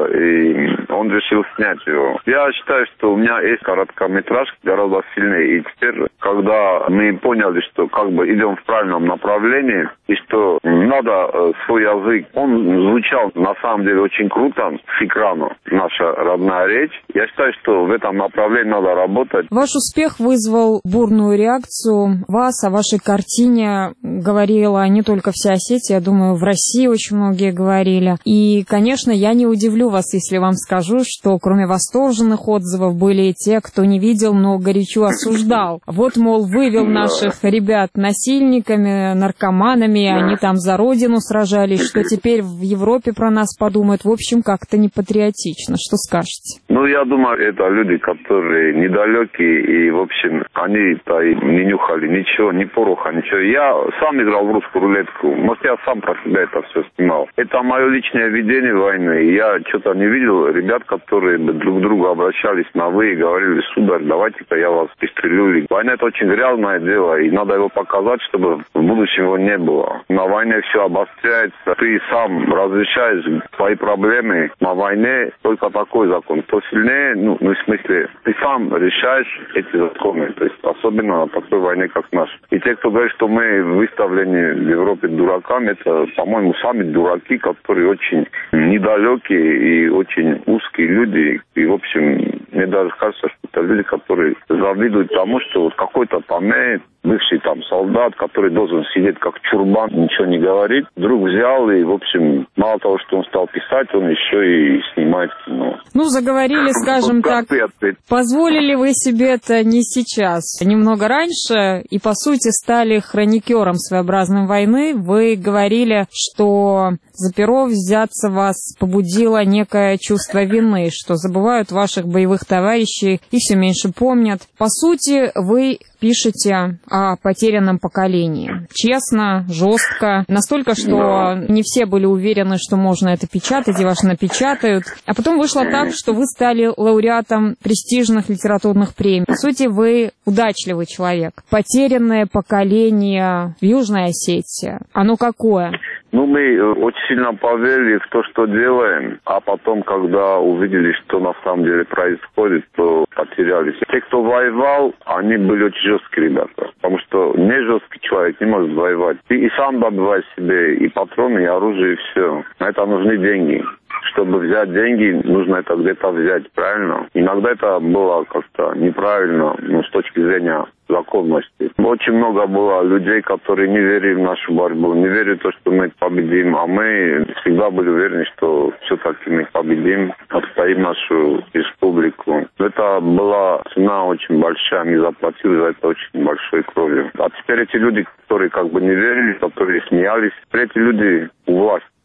и он решил снять его. Я считаю, что у меня есть короткометражка гораздо сильнее. И теперь, когда мы поняли, что как бы идем в правильном направлении, и что надо э, свой язык, он звучал на самом деле очень круто с экрана, наша родная речь. Я считаю, что в этом направлении надо работать. Ваш успех вызвал бурную реакцию. Вас, о вашей картине говорила не только вся Осетия, я думаю, в России очень многие говорили. И, конечно, я не удивлю вас, если вам скажу, что кроме восторженных отзывов были и те, кто не видел, но горячо осуждал. Вот, мол, вывел наших ребят насильниками, наркоманами, они там за родину сражались, что теперь в Европе про нас подумают. В общем, как-то непатриотично. Что скажете? Ну, я думаю, это люди, которые недалекие, и, в общем, они-то и не нюхали ничего, ни пороха, ничего. Я сам играл в русскую рулетку. Может, я сам про себя это все снимал. Это мое личное видение войны. Я что-то не видел ребят, которые друг к другу обращались на «вы» и говорили: сударь, давайте-ка я вас пристрелю. Война — это очень грязное дело, и надо его показать, чтобы в будущем его не было. На войне все обостряется. Ты сам разрешаешь свои проблемы на войне, только такой закон. Кто сильнее, ну, ну, в смысле, ты сам решаешь эти законы. То есть особенно на такой войне, как наша. И те, кто говорит, что мы выставлены в Европе дураками, это, по-моему, сами дураки, которые очень недалекие и очень узкие люди. И, в общем, мне даже кажется, что это люди, которые завидуют тому, что вот какой-то Паме, бывший там солдат, который должен сидеть как чурбан, ничего не говорит, вдруг взял и, в общем, мало того, что он стал писать, он еще и снимает кино. Ну, заговорили, скажем так, позволили вы себе это не сейчас, немного раньше, и, по сути, стали хроникером своеобразной войны. Вы говорили, что за перо взяться вас побудило некое чувство вины, что забывают ваших боевых товарищей и все меньше помнят. По сути, вы пишете о потерянном поколении. Честно, жестко, настолько, что да. не все были уверены, что можно это печатать, и вас напечатают. А потом вышло так, что вы стали лауреатом престижных литературных премий. По сути, вы удачливый человек. Потерянное поколение в Южной Осетии. Оно какое? Ну, мы очень сильно поверили в то, что делаем, а потом, когда увидели, что на самом деле происходит, то потерялись. Те, кто воевал, они были очень жесткие ребята, потому что не жесткий человек не может воевать. Ты и сам добываешь себе и патроны, и оружие, и все. На это нужны деньги. Чтобы взять деньги, нужно это где-то взять, правильно? Иногда это было как-то неправильно, ну, с точки зрения законности. Очень много было людей, которые не верили в нашу борьбу, не верили в то, что мы победим, а мы всегда были уверены, что все-таки мы победим, отстоим нашу республику. Это была цена очень большая, мы заплатили за это очень большой кровью. А теперь эти люди, которые как бы не верили, которые смеялись, эти люди у власти.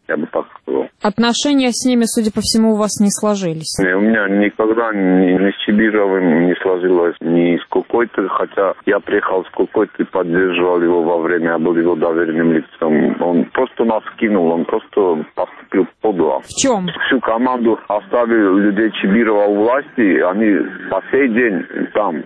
я бы так сказал. Отношения с ними, судя по всему, у вас не сложились? Не, у меня никогда ни, ни с Чибировым не сложилось, ни с Кукойтой, хотя я приехал с Кукойтой, поддерживал его во время, я был его доверенным лицом. Он просто нас кинул, он просто поступил подло. В чем? Всю команду оставил людей Чибирова у власти, они по сей день там,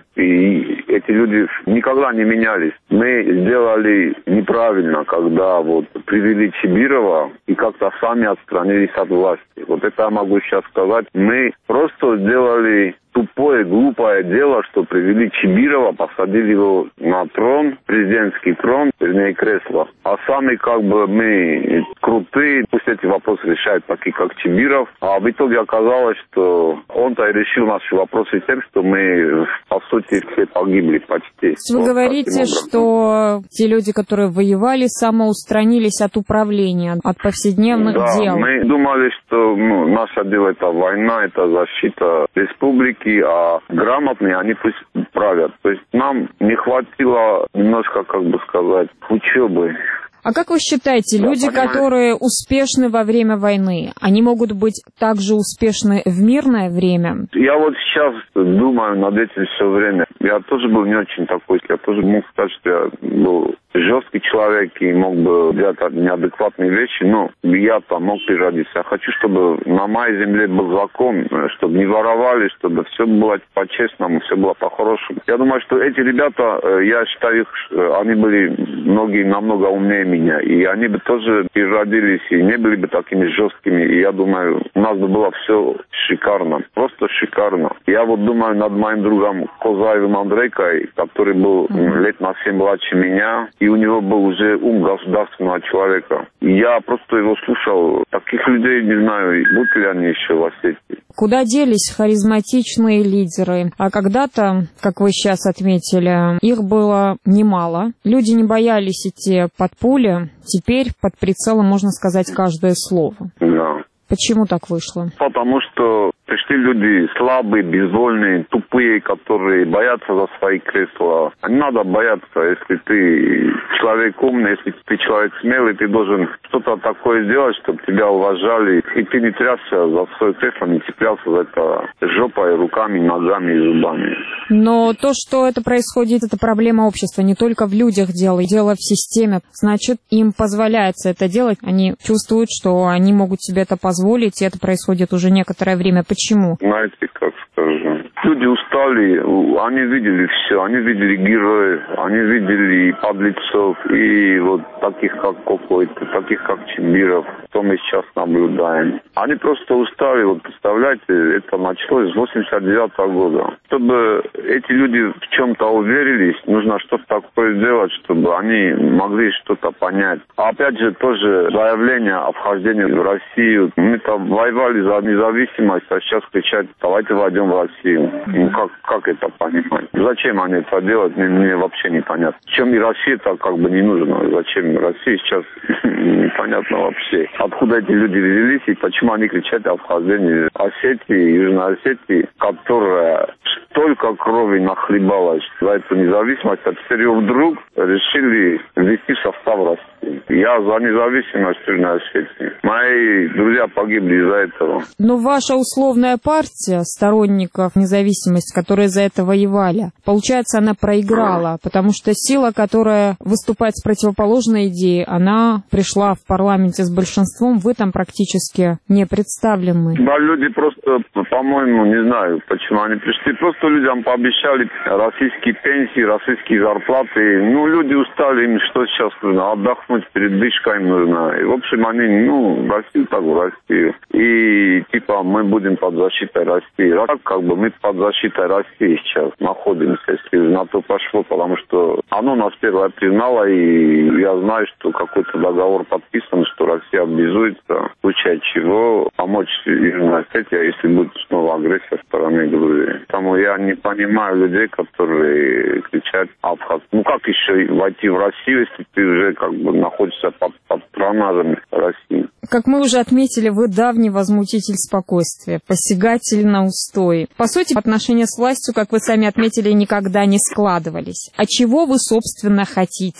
и эти люди никогда не менялись. Мы сделали неправильно, когда вот привели Чибирова и как-то сами отстранились от власти. Вот это я могу сейчас сказать. Мы просто сделали тупое, глупое дело, что привели Чибирова, посадили его на трон, президентский трон, вернее, кресло. А сами как бы мы крутые, пусть эти вопросы решают такие, как Чибиров. А в итоге оказалось, что он-то и решил наши вопросы тем, что мы, по сути, все погибли почти. Вы вот говорите, что те люди, которые воевали, самоустранились от управления, от повседневных да, дел. Мы думали, что ну, наше дело это война, это защита республики, а грамотные они пусть правят. То есть нам не хватило немножко, как бы сказать, учебы. А как вы считаете, да, люди, понимаете? которые успешны во время войны, они могут быть также успешны в мирное время? Я вот сейчас думаю над этим все время. Я тоже был не очень такой, я тоже мог сказать, что я был жесткий человек и мог бы делать неадекватные вещи, но я там мог природиться. Я хочу, чтобы на моей земле был закон, чтобы не воровали, чтобы все было по-честному, все было по-хорошему. Я думаю, что эти ребята, я считаю, они были многие намного умнее меня, и они бы тоже переродились и не были бы такими жесткими, и я думаю, у нас бы было все шикарно, просто шикарно. Я вот думаю над моим другом Козаевым Андрейкой, который был mm-hmm. лет на семь младше меня, и у него был уже ум государственного человека. И я просто его слушал. Таких людей, не знаю, будут ли они еще в Осетии. Куда делись харизматичные лидеры? А когда-то, как вы сейчас отметили, их было немало. Люди не боялись идти под пули. Теперь под прицелом можно сказать каждое слово. Да. Почему так вышло? Потому что пришли люди слабые, безвольные, тупые, которые боятся за свои кресла. Не надо бояться, если ты человек умный, если ты человек смелый, ты должен что-то такое сделать, чтобы тебя уважали. И ты не трясся за свое кресло, не цеплялся за это жопой, руками, ногами и зубами. Но то, что это происходит, это проблема общества. Не только в людях дело, дело в системе. Значит, им позволяется это делать. Они чувствуют, что они могут себе это позволить, и это происходит уже некоторое время. Почему? Знаете, как скажу. Люди устали, они видели все, они видели героев, они видели и подлецов, и вот таких, как Кокойта, таких, как Чибиров, что мы сейчас наблюдаем. Они просто устали, вот представляете, это началось с восемьдесят девятого года. Чтобы эти люди в чем-то уверились, нужно что-то такое сделать, чтобы они могли что-то понять. А опять же, тоже заявление о вхождении в Россию. Мы-то воевали за независимость, а сейчас кричать, давайте войдем в Россию. Ну, как, как это понимать? Зачем они это делают, мне, мне вообще непонятно. Чем и Россия-то как бы не нужна. Зачем Россия сейчас непонятно вообще. Откуда эти люди взялись и почему они кричат о вхождении Осетии, Южной Осетии, которая столько крови нахлебалась за эту независимость, а теперь ее вдруг решили ввести в состав России. Я за независимость Южной Осетии. Мои друзья погибли из-за этого. Но ваша условная партия сторонников независимости, которые за это воевали, получается, она проиграла, потому что сила, которая выступает с противоположной идеей, она пришла в парламенте с большинством, вы там практически не представлены. Да, люди просто, по-моему, не знаю, почему они пришли, просто людям пообещали российские пенсии, российские зарплаты. Ну, люди устали, им что сейчас нужно? Отдохнуть, передышка им нужна. И, в общем, они, ну, Россию так в Россию. И, типа, мы будем под защитой России. А так, как бы, мы под защитой России сейчас находимся, если на то пошло, потому что оно нас первое признало, и я знаю, что какой-то договор подписан, что Россия обязуется, в случае чего, помочь Южной Осетии, если будет снова агрессия со стороны Грузии. Поэтому я не понимаю людей, которые кричат Абхаз. Ну как еще войти в Россию, если ты уже как бы находишься под патронажем России? Как мы уже отметили, вы давний возмутитель спокойствия, посягатель на устои. По сути, отношения с властью, как вы сами отметили, никогда не складывались. А чего вы, собственно, хотите?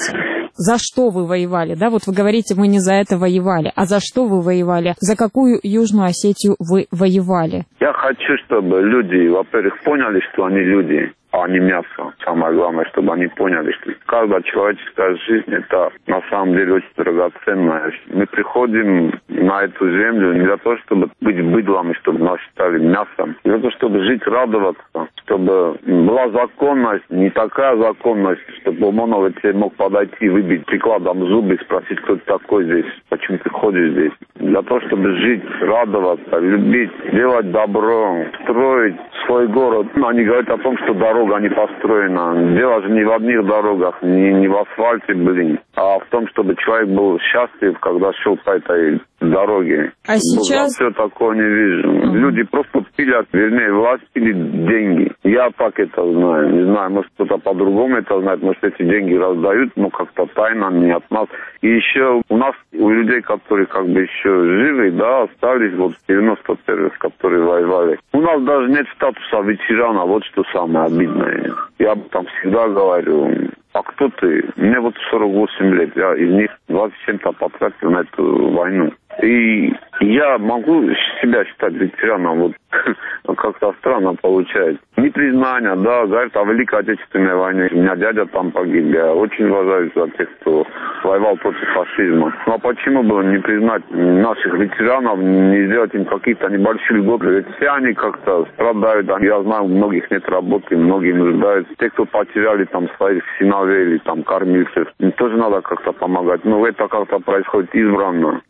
за что вы воевали, да? Вот вы говорите, мы не за это воевали. А за что вы воевали? За какую Южную Осетию вы воевали? Я хочу, чтобы люди, во-первых, поняли, что они люди, а не мясо. Самое главное, чтобы они поняли, что каждая человеческая жизнь – это на самом деле очень драгоценная. Мы приходим на эту землю не для того, чтобы быть быдлом, чтобы нас считали мясом, не для того, чтобы жить, радоваться, чтобы была законность, не такая законность, чтобы ОМОНовец мог подойти, выбить прикладом зубы и спросить, кто ты такой здесь, почему ты ходишь здесь. Для того, чтобы жить, радоваться, любить, делать добро, строить свой город. Они говорят о том, что дорога не построена. Дело же не в одних дорогах, не, не в асфальте, блин, а в том, чтобы человек был счастлив, когда шел по этой дороге. А сейчас... Я все такого не вижу. Mm-hmm. Люди просто пилят, вернее, власть пилит деньги. Я так это знаю. Не знаю, может, кто-то по-другому это знает. Может, эти деньги раздают, но как-то тайно, не от нас. И еще у нас, у людей, которые как бы еще живы, да, остались вот девяносто первых, которые воевали. У нас даже нет статуса ветерана, вот что самое обидное. Я об этом всегда говорю. А кто ты? Мне вот сорок восемь лет, я из них двадцать семь-то потратил на эту войну. И я могу себя считать ветераном, вот как-то странно получается. Непризнание, да, говорят о Великой Отечественной войне. У меня дядя там погиб, я очень уважаю за тех, кто воевал против фашизма. Ну а почему было не признать наших ветеранов, не сделать им какие-то небольшие льготы? Ведь все они как-то страдают, я знаю, у многих нет работы, многие нуждаются. Те, кто потеряли там своих сыновей или там кормильцев, им тоже надо как-то помогать. Но это как-то происходит избранно.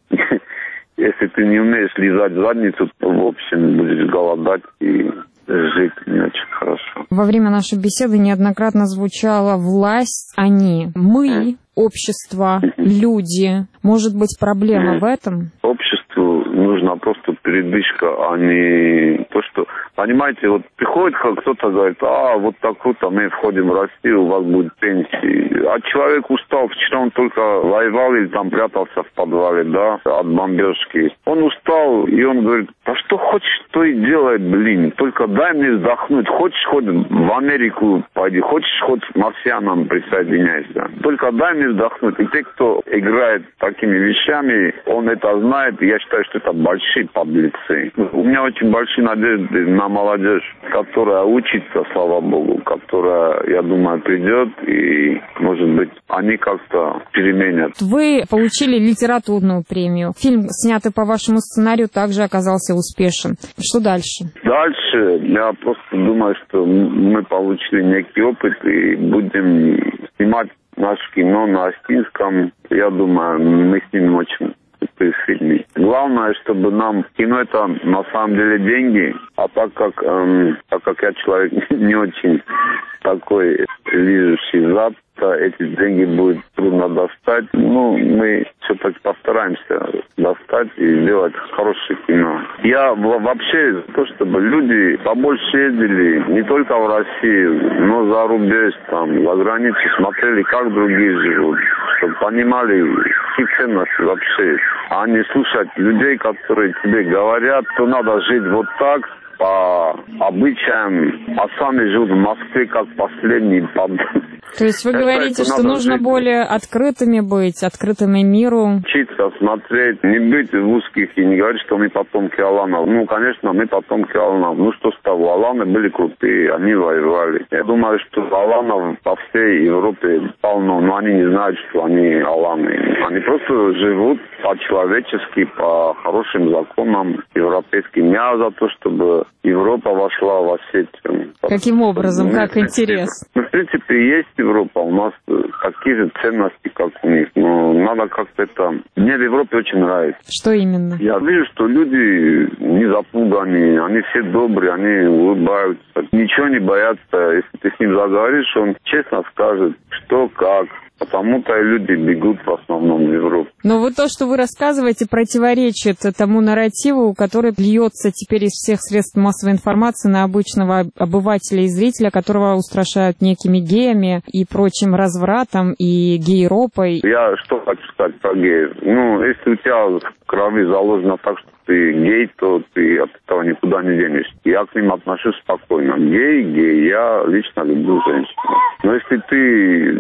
Если ты не умеешь лизать задницу, то, в общем, будешь голодать и жить не очень хорошо. Во время нашей беседы неоднократно звучала власть, они, мы, общество, люди. Может быть, проблема в этом? Обществу нужна просто передышка, а не то, что... Понимаете, вот приходит кто-то, говорит, а, вот так круто, мы входим в Россию, у вас будет пенсия. А человек устал, вчера он только воевал или там прятался в подвале, да, от бомбежки. Он устал, и он говорит, а что хочешь, то и делай, блин, только дай мне вздохнуть. Хочешь, хоть в Америку пойди, хочешь, хоть к марсианам присоединяйся. Только дай мне вздохнуть. И те, кто играет такими вещами, он это знает, и я считаю, что это большие подлецы. У меня очень большие надежды на молодежь, которая учится, слава богу, которая, я думаю, придет, и, может быть, они как-то переменят. Вы получили литературную премию. Фильм, снятый по вашему сценарию, также оказался успешен. Что дальше? Дальше я просто думаю, что мы получили некий опыт и будем снимать наше кино на остинском. Я думаю, мы снимем очень крутые фильмы. Главное, чтобы нам кино это на самом деле деньги, а так как, эм, так как я человек не очень такой лижущий зад, эти деньги будет трудно достать. Ну, мы все-таки постараемся достать и сделать хорошее кино. Я вообще за то, чтобы люди побольше ездили не только в Россию, но за рубеж, там, за границу, смотрели, как другие живут, чтобы понимали их ценности вообще, а не слушать людей, которые тебе говорят, что надо жить вот так, по обычаям, а сами живут в Москве как последний под... То есть вы говорите, что нужно жить, более открытыми быть, открытыми миру? Учиться, смотреть, не быть в узких и не говорить, что мы потомки Аланов. Ну, конечно, мы потомки Аланов. Ну, что с того? Аланы были крутые, они воевали. Я думаю, что Аланов по всей Европе полно, но они не знают, что они Аланы. Они просто живут по-человечески, по хорошим законам европейским. Я за то, чтобы Европа вошла в Осетию. Каким образом? Ну, как интересно? Ну, в принципе, есть Европа, у нас такие же ценности, как у них. Но надо как-то это... Мне в Европе очень нравится. Что именно? Я вижу, что люди не запуганы, они все добрые, они улыбаются, ничего не боятся. Если ты с ним заговоришь, он честно скажет, что, как. Потому-то и люди бегут в основном в Европу. Но вот то, что вы рассказываете, противоречит тому нарративу, который льется теперь из всех средств массовой информации на обычного обывателя и зрителя, которого устрашают некими геями и прочим развратом и гейропой. Я что хочу сказать про геев? Ну, если у тебя в крови заложено так, что ты гей, то ты от этого никуда не денешься. Я к ним отношусь спокойно. Гей, гей, я лично люблю женщину. Но если ты скажешь,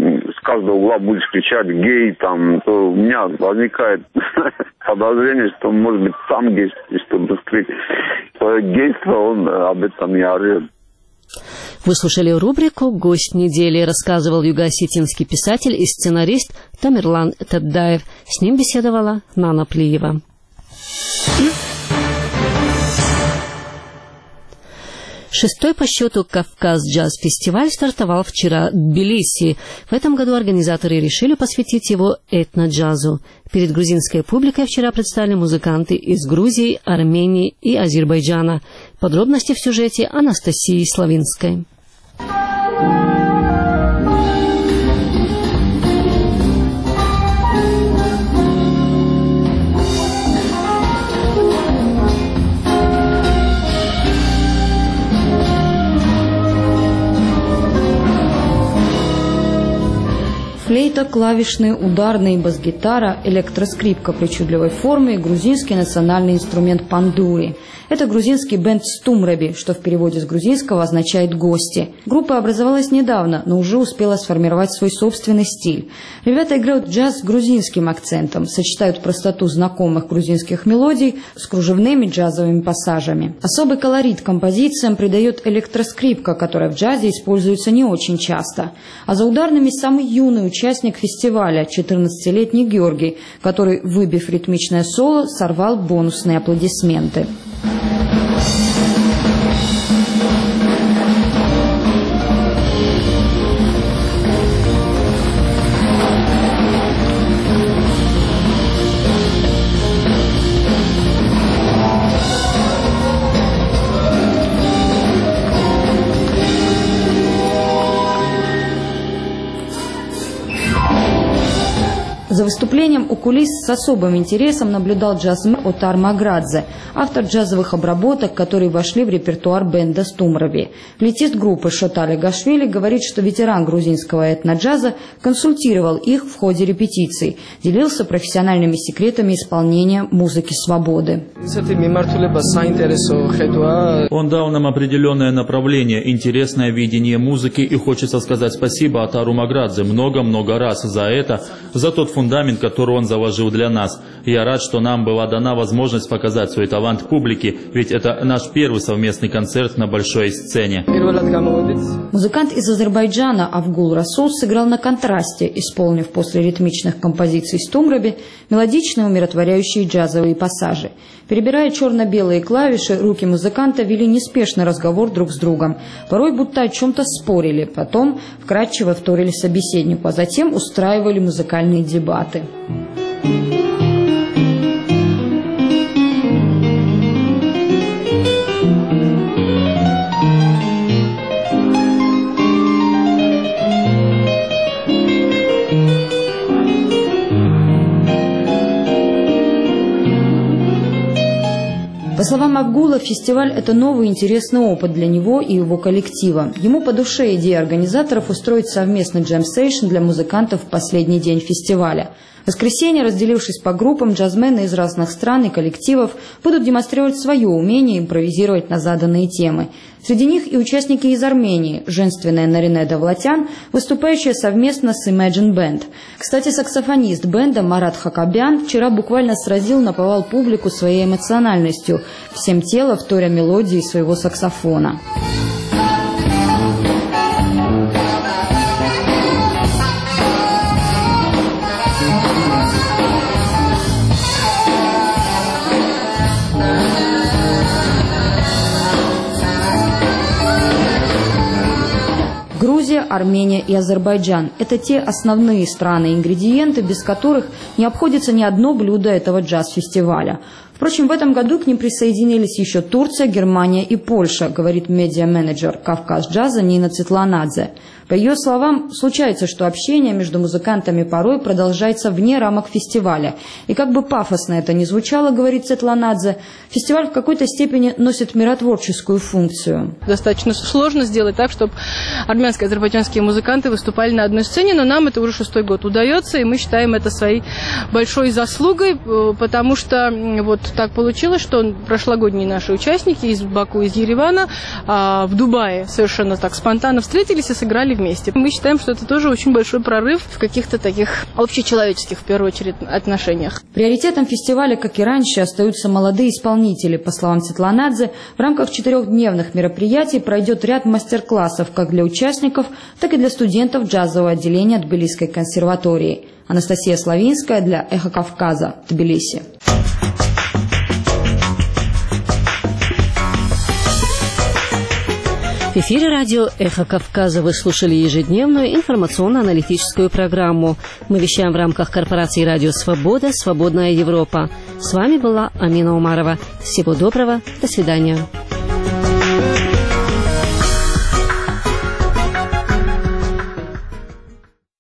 каждого угла будешь кричать гей, там, то у меня возникает подозрение, что, может быть, сам гей, чтобы скрыть свое гейство, он об этом не орет. Вы слушали рубрику «Гость недели», рассказывал юго-осетинский писатель и сценарист Тамерлан Таддаев. С ним беседовала Нана Плиева. Шестой по счету «Кавказ джаз-фестиваль» стартовал вчера в Тбилиси. В этом году организаторы решили посвятить его этно-джазу. Перед грузинской публикой вчера представили музыканты из Грузии, Армении и Азербайджана. Подробности в сюжете Анастасии Славинской. Флейта, клавишные, ударные, бас-гитара, электроскрипка причудливой формы и грузинский национальный инструмент пандури. Это грузинский бенд «Стумраби», что в переводе с грузинского означает «гости». Группа образовалась недавно, но уже успела сформировать свой собственный стиль. Ребята играют джаз с грузинским акцентом, сочетают простоту знакомых грузинских мелодий с кружевными джазовыми пассажами. Особый колорит композициям придает электроскрипка, которая в джазе используется не очень часто. А за ударными самый юный участник фестиваля, четырнадцатилетний Георгий, который, выбив ритмичное соло, сорвал бонусные аплодисменты. За выступлением у кулис с особым интересом наблюдал джазмен Отар Маградзе, автор джазовых обработок, которые вошли в репертуар бенда «Стумраби». Флейтист группы Шотале Гашвили говорит, что ветеран грузинского этно-джаза консультировал их в ходе репетиций, делился профессиональными секретами исполнения музыки свободы. Он дал нам определенное направление, интересное видение музыки, и хочется сказать спасибо Отару Маградзе много-много раз за это, за тот фундамент, который он заложил для нас. Я рад, что нам была дана возможность показать свой талант публике, ведь это наш первый совместный концерт на большой сцене. Музыкант из Азербайджана Авгул Расул сыграл на контрасте, исполнив после ритмичных композиций «Стумраби» мелодичные умиротворяющие джазовые пассажи. Перебирая черно-белые клавиши, руки музыканта вели неспешный разговор друг с другом. Порой будто о чем-то спорили, потом вкратчиво вторили собеседнику, а затем устраивали музыкальные дебаты. По словам Авгула, фестиваль – это новый интересный опыт для него и его коллектива. Ему по душе идея организаторов устроить совместный джем-сейшн для музыкантов в последний день фестиваля. В воскресенье, разделившись по группам, джазмены из разных стран и коллективов будут демонстрировать свое умение импровизировать на заданные темы. Среди них и участники из Армении, женственная Нарине Давлатян, выступающая совместно с Imagine Band. Кстати, саксофонист бенда Марат Хакабян вчера буквально сразил наповал публику своей эмоциональностью, всем телом вторя мелодии своего саксофона. Грузия, Армения и Азербайджан – это те основные страны-ингредиенты, без которых не обходится ни одно блюдо этого джаз-фестиваля. Впрочем, в этом году к ним присоединились еще Турция, Германия и Польша, говорит медиа-менеджер «Кавказ джаза» Нина Цитланадзе. По ее словам, случается, что общение между музыкантами порой продолжается вне рамок фестиваля. И как бы пафосно это ни звучало, говорит Цитланадзе, фестиваль в какой-то степени носит миротворческую функцию. Достаточно сложно сделать так, чтобы армянские и азербайджанские музыканты выступали на одной сцене, но нам это уже шестой год удается, и мы считаем это своей большой заслугой, потому что вот так получилось, что прошлогодние наши участники из Баку, из Еревана а, в Дубае совершенно так спонтанно встретились и сыграли вместе. Мы считаем, что это тоже очень большой прорыв в каких-то таких общечеловеческих, в первую очередь, отношениях. Приоритетом фестиваля, как и раньше, остаются молодые исполнители. По словам Светланадзе, в рамках четырехдневных мероприятий пройдет ряд мастер-классов как для участников, так и для студентов джазового отделения Тбилисской консерватории. Анастасия Славинская для «Эхо Кавказа», Тбилиси. В эфире радио «Эхо Кавказа» вы слушали ежедневную информационно-аналитическую программу. Мы вещаем в рамках корпорации «Радио Свобода. Свободная Европа». С вами была Амина Умарова. Всего доброго. До свидания.